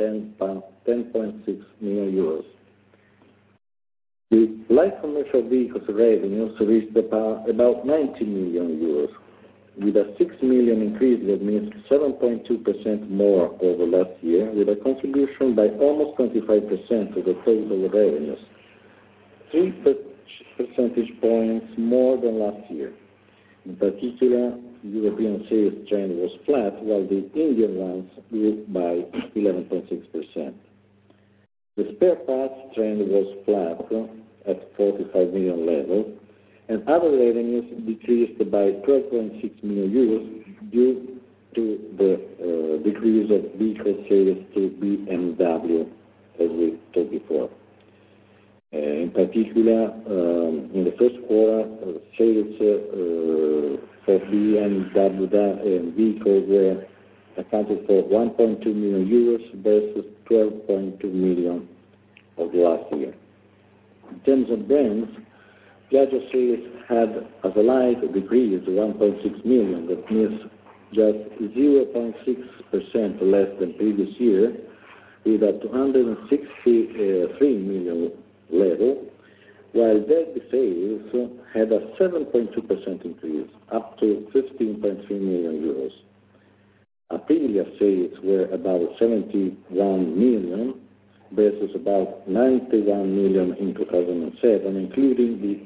10.6 million euros. The light commercial vehicles revenues reached about 90 million euros, with a 6 million increase, that means 7.2% more over last year, with a contribution by almost 25% of the total revenues, 3 percentage points more than last year. In particular, European sales trend was flat, while the Indian ones grew by 11.6%. The spare parts trend was flat at 45 million level, and other revenues decreased by 12.6 million euros due to the decrease of vehicle sales to BMW, as we talked before. In particular, in the first quarter, sales for BMW vehicles were accounted for 1.2 million euros versus 12.2 million of last year. In terms of brands, Piaggio sales had a slight decrease, 1.6 million, that means just 0.6% less than previous year, with a 263 million level, while Derby sales had a 7.2% increase, up to 15.3 million euros. Aprilia sales were about 71 million versus about 91 million in 2007, including the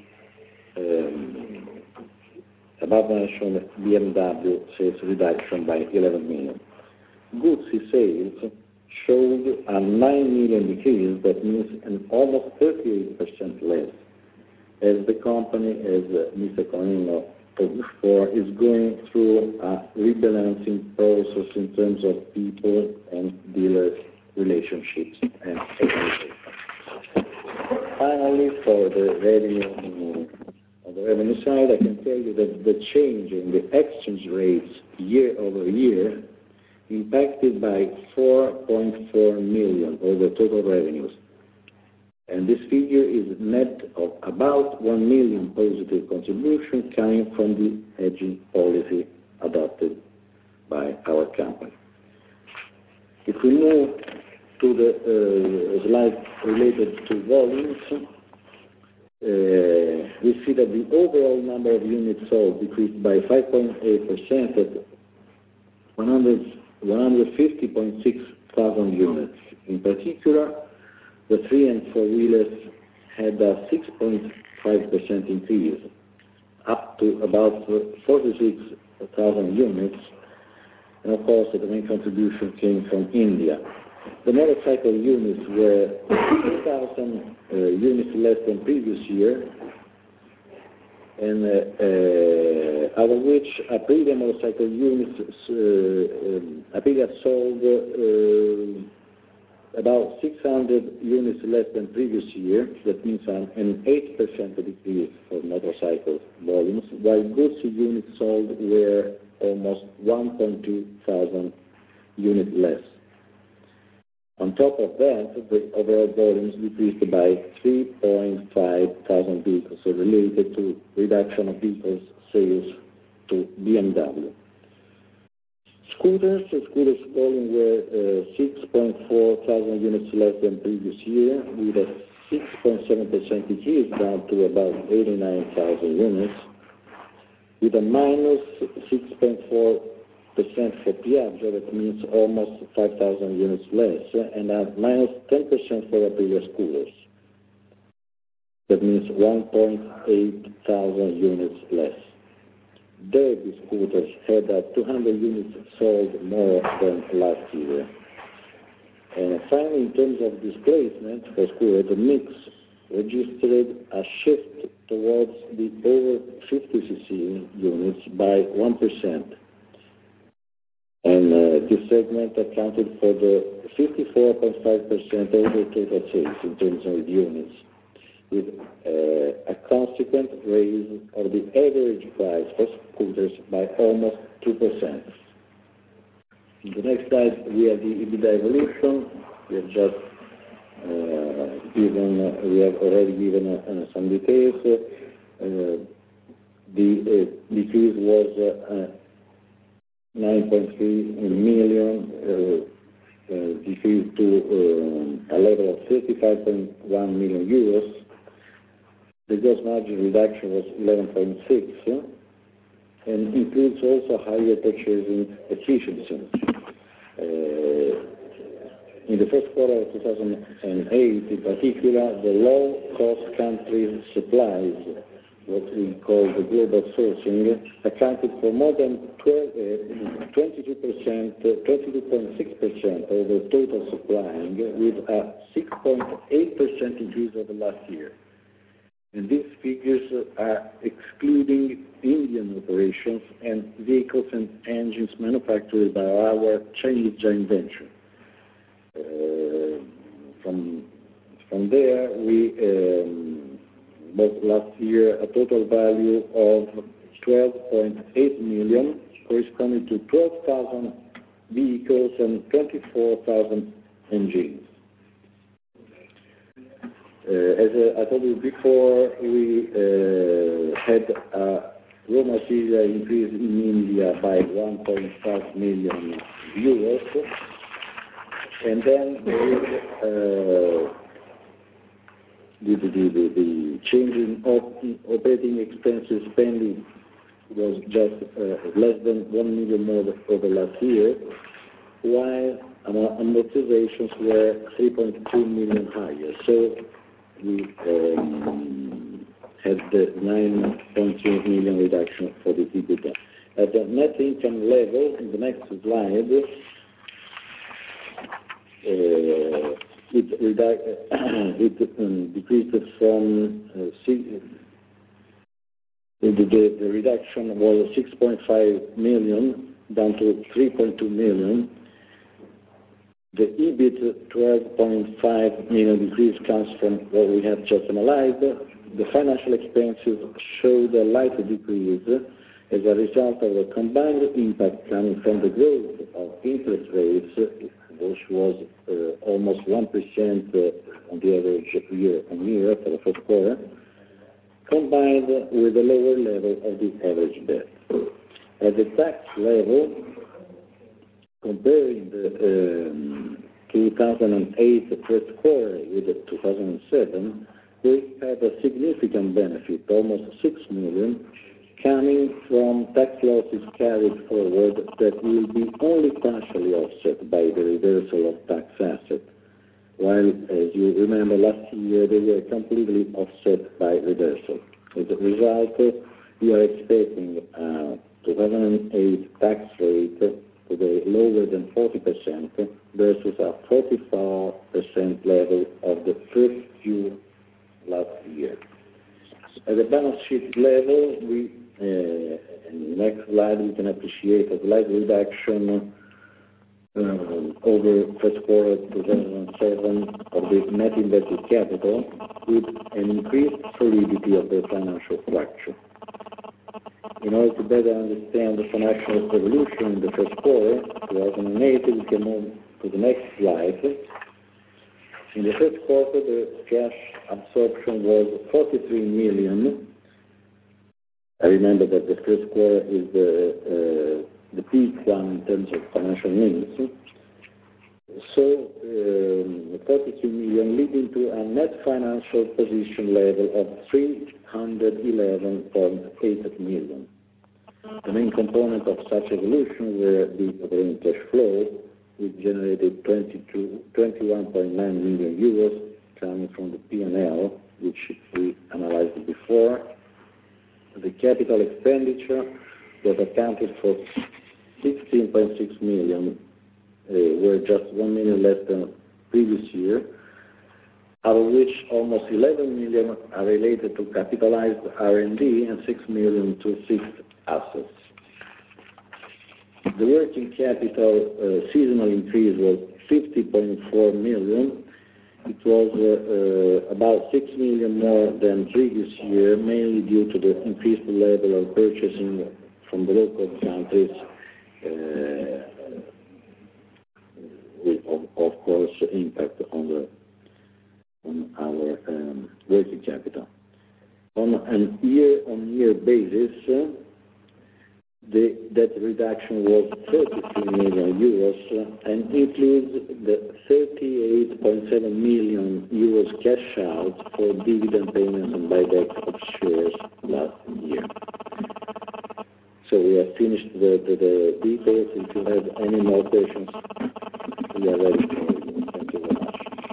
above-mentioned BMW sales reduction by 11 million. Guzzi sales showed a 9 million decrease, that means an almost 38% less, as the company, as Mr. Conino talked before, is going through a rebalancing process in terms of people and dealers' relationships and organization. Finally, for the revenue, on the revenue side, I can tell you that the change in the exchange rates year over year impacted by 4.4 million over total revenues. And this figure is net of about 1 million positive contribution coming from the hedging policy adopted by our company. If we move to the slide related to volumes, we see that the overall number of units sold decreased by 5.8% at 150.6 thousand units. In particular, the 3 and 4 wheelers had a 6.5% 5% increase, up to about 46,000 units. And of course, the main contribution came from India. The motorcycle units were 2,000 units less than previous year, and out of which Aprilia motorcycle units, Aprilia sold about 600 units less than previous year. That means an 8% decrease for motorcycle volumes, while Guzzi units sold were almost 1,200 units less. On top of that, the overall volumes decreased by 3,500 vehicles, so related to reduction of vehicles sales to BMW. Scooters volume were 6,400 units less than previous year, with a 6.7% decrease down to about 89,000 units, with a minus 6.4% for Piaggio, that means almost 5,000 units less, and a minus 10% for Aprilia scooters. That means 1,800 units less. Derby scooters had 200 units sold more than last year. And finally, in terms of displacement for scooters, the mix registered a shift towards the over 50cc units by 1%. And this segment accounted for the 54.5% of the total sales in terms of units, with a consequent raise of the average price for scooters by almost 2%. In the next slide, we have the EBITDA evolution. We have just we have already given some details. The decrease was 9.3 million, decreased to a level of 35.1 million euros. The gross margin reduction was 11.6, and includes also higher purchasing efficiency. In the first quarter of 2008, in particular, the low-cost country supplies, what we call the global sourcing, accounted for more than 22.6% of the total supplying, with a 6.8% increase over last year. And these figures are excluding Indian operations and vehicles and engines manufactured by our Chinese joint venture. From there, we bought last year a total value of 12.8 million, corresponding to 12,000 vehicles and 24,000 engines. As I told you before, we had a raw material increase in India by 1.5 million euros, and then the change in operating expenses spending was just less than 1 million more over last year, while amortizations were 3.2 million higher. So we had the 9.2 million reduction for the EBITDA. At the net income level, in the next slide, it decreased from the reduction was 6.5 million down to 3.2 million. The EBIT 12.5 million decrease comes from what we have just analyzed. The financial expenses showed a light decrease as a result of the combined impact coming from the growth of interest rates, which was almost 1% on the average year-on-year for the first quarter, combined with a lower level of the average debt. At the tax level, comparing the 2008 first quarter with the 2007, we had a significant benefit, almost 6 million, coming from tax losses carried forward that will be only partially offset by the reversal of tax assets. while, as you remember, last year they were completely offset by reversal. As a result, we are expecting 2008 tax rate today lower than 40% versus a 44% level of the first Q last year. At the balance sheet level, in the next slide, we can appreciate a slight reduction over first quarter 2007 of the net invested capital with an increased solidity of the financial structure. In order to better understand the financial evolution in the first quarter 2008, we can move to the next slide. In the first quarter, the cash absorption was 43 million. I remember that the first quarter is the peak one in terms of financial needs. So, 43 million leading to a net financial position level of 311.8 million. The main component of such evolution were the operating cash flow, which generated 21.9 million euros coming from the P&L, which we analyzed before. The capital expenditure that accounted for 16.6 million were just 1 million less than previous year, out of which almost 11 million are related to capitalized R&D and 6 million to fixed assets. The working capital seasonal increase was 50.4 million. It was about 6 million more than previous year, mainly due to the increased level of purchasing from the local countries, with, of course, impact on our working capital. On a year-on-year basis, that reduction was 33 million euros and includes the 38.7 million euros cash out for dividend payments and buyback of shares last year. So we have finished the details. If you have any more questions, we are ready for you. Thank you very much.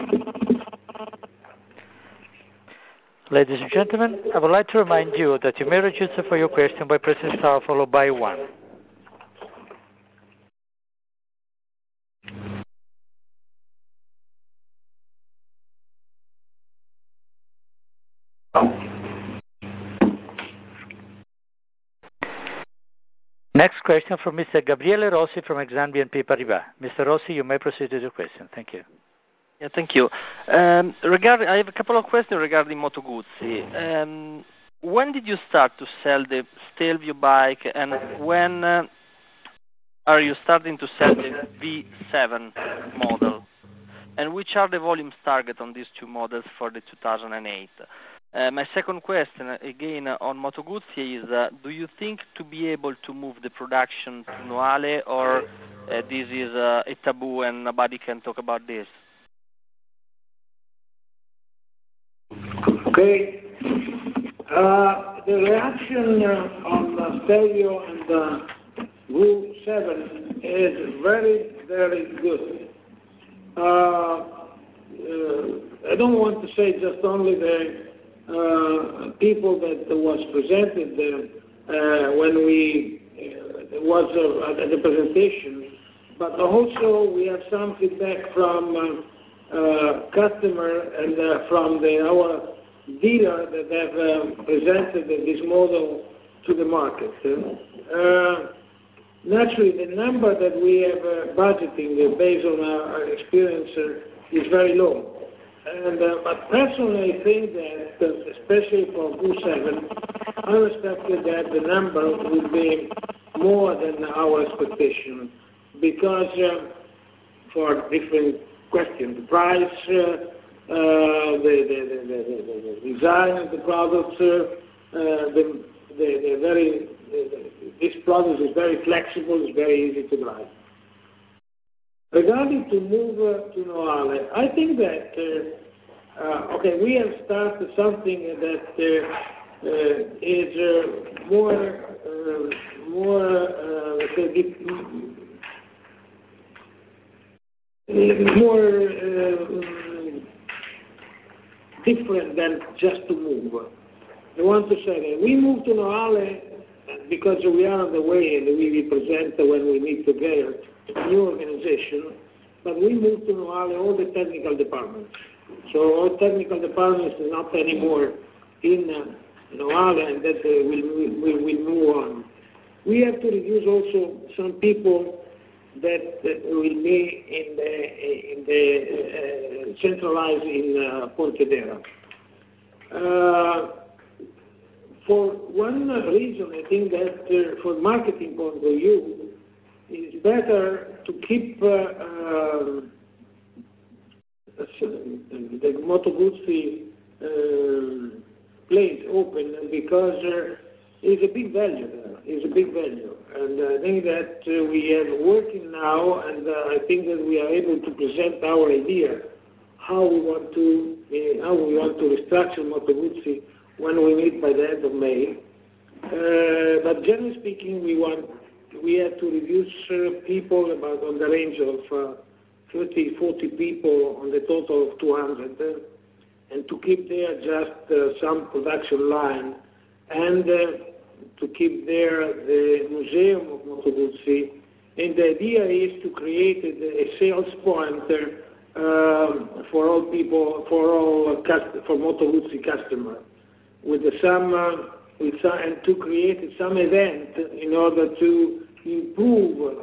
Ladies and gentlemen, I would like to remind you that you may register for your question by pressing star followed by 1. Next question from Mr. Gabriele Rossi from Exane BNP Paribas. Mr. Rossi, you may proceed with your question. Thank you. Yeah, thank you. I have a couple of questions regarding Moto Guzzi. When did you start to sell the Stelvio bike, and when are you starting to sell the V7 model? And which are the volumes target on these two models for the 2008? My second question, again on Moto Guzzi, is do you think to be able to move the production to Noale, or this is a taboo and nobody can talk about this? Okay. The reaction on the Stelvio and the V7 is very, very good. I don't want to say just only the people that was presented when we was at the presentation, but also we have some feedback from customer and from our dealer that have presented this model to the market. Naturally, the number that we have budgeting based on our experience is very low. But personally, I think that, especially for V7, I expected that the number would be more than our expectation, because for different questions, the price, the design of the products, this product is very flexible, it's very easy to drive. Regarding to move to Noale, I think that, we have started something that is different than just to move. I want to say that we moved to Noale because we are on the way and we represent when we meet together a new organization, but we moved to Noale all the technical departments. So all technical departments are not anymore in Noale, and that will move on. We have to reduce also some people that will be in the centralized in Pontedera. For one reason, I think that for marketing point of view, it's better to keep the Moto Guzzi place open because it's a big value there. It's a big value. And I think that we are working now, and I think that we are able to present our idea how we want to restructure Moto Guzzi when we meet by the end of May. But generally speaking, we have to reduce people about on the range of 30, 40 people on the total of 200, and to keep there just some production line, and to keep there the museum of Moto Guzzi. And the idea is to create a sales point for all people, for Moto Guzzi customer, and to create some event in order to improve,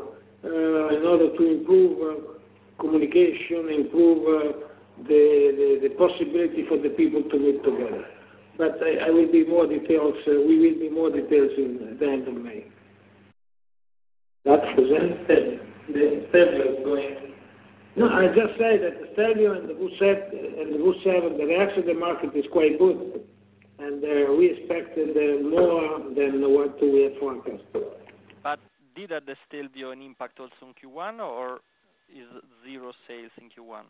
communication, improve the possibility for the people to meet together. But I will be more details. We will be more details in the end of May. That's the Stelvio is going. No, I just say that the Stelvio and the Bus 7, the reaction of the market is quite good, and we expected more than what we have forecast. But did the Stelvio an impact also in Q1, or is zero sales in Q1?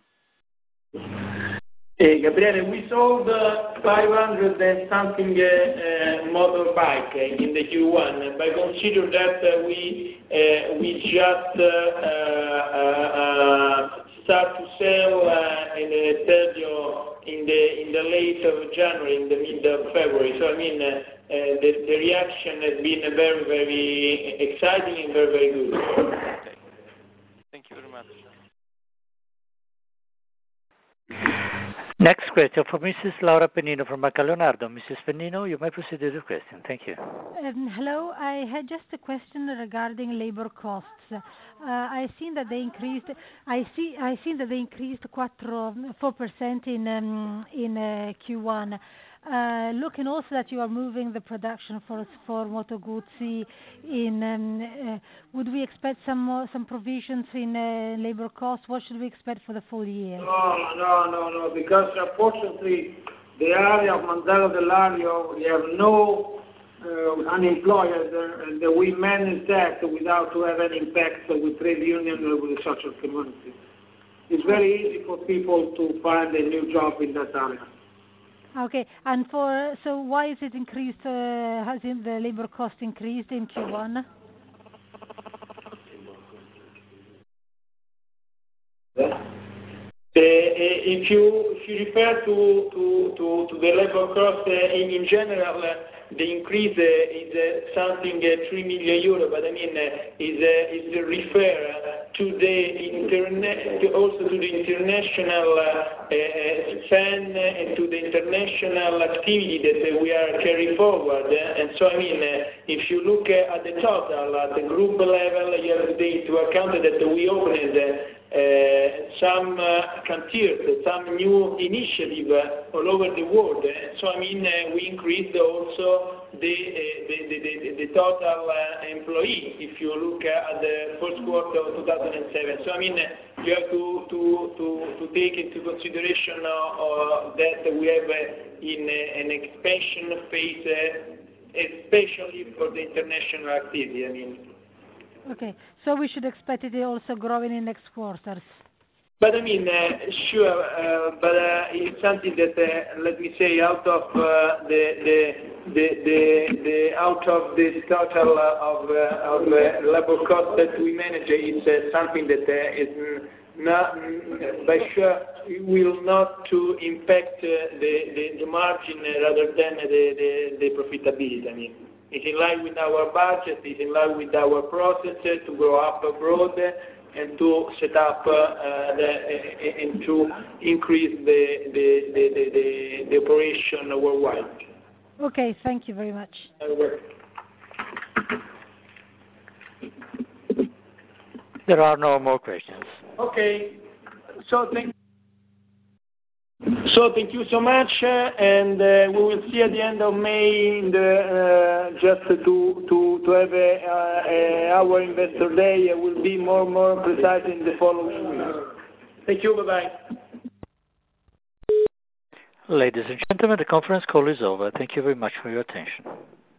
Gabriele, we sold 500 and something motorbike in the Q1, but consider that we just start to sell in the Stelvio in the late of January, in the mid of February. So I mean, the reaction has been very, very exciting and very, very good. Okay. Thank you very much. Next question from Mrs. Laura Pennino from Banca Leonardo. Mrs. Pennino, you may proceed with your question. Thank you. Hello. I had just a question regarding labor costs. I seen that they increased. I seen that they increased 4% in Q1. Looking also that you are moving the production for Moto Guzzi would we expect some provisions in labor costs? What should we expect for the full year? No, because unfortunately the area of Manzano dell'Ario, we have no unemployed, and we manage that without to have any impact with trade union or with the social community. It's very easy for people to find a new job in that area. Okay, and so why is it increased? Has the labor cost increased in Q1? If you refer to the labor cost in general, the increase is something 3 million euro, but I mean is refer to also to the international spend and to the international activity that we are carrying forward. And so I mean, if you look at the total at the group level, you have to take into account that we opened some cantiers, some new initiative all over the world. So I mean, we increased also the total employee. If you look at the first quarter of 2007, so I mean, you have to take into consideration that we have in an expansion phase, especially for the international activity. I mean. Okay, so we should expect it also growing in next quarters. But I mean, sure, but it's something that let me say, out of out of this total of labor cost that we manage, it's something that is not by sure will not to impact the margin rather than the profitability. I mean, it's in line with our budget, it's in line with our process to grow up abroad and to set up and to increase the operation worldwide. Okay, thank you very much. There are no more questions. Okay, so thank you so much, and we will see at the end of May just to have our investor day. Will be more precise in the following weeks. Thank you. Bye bye. Ladies and gentlemen, the conference call is over. Thank you very much for your attention.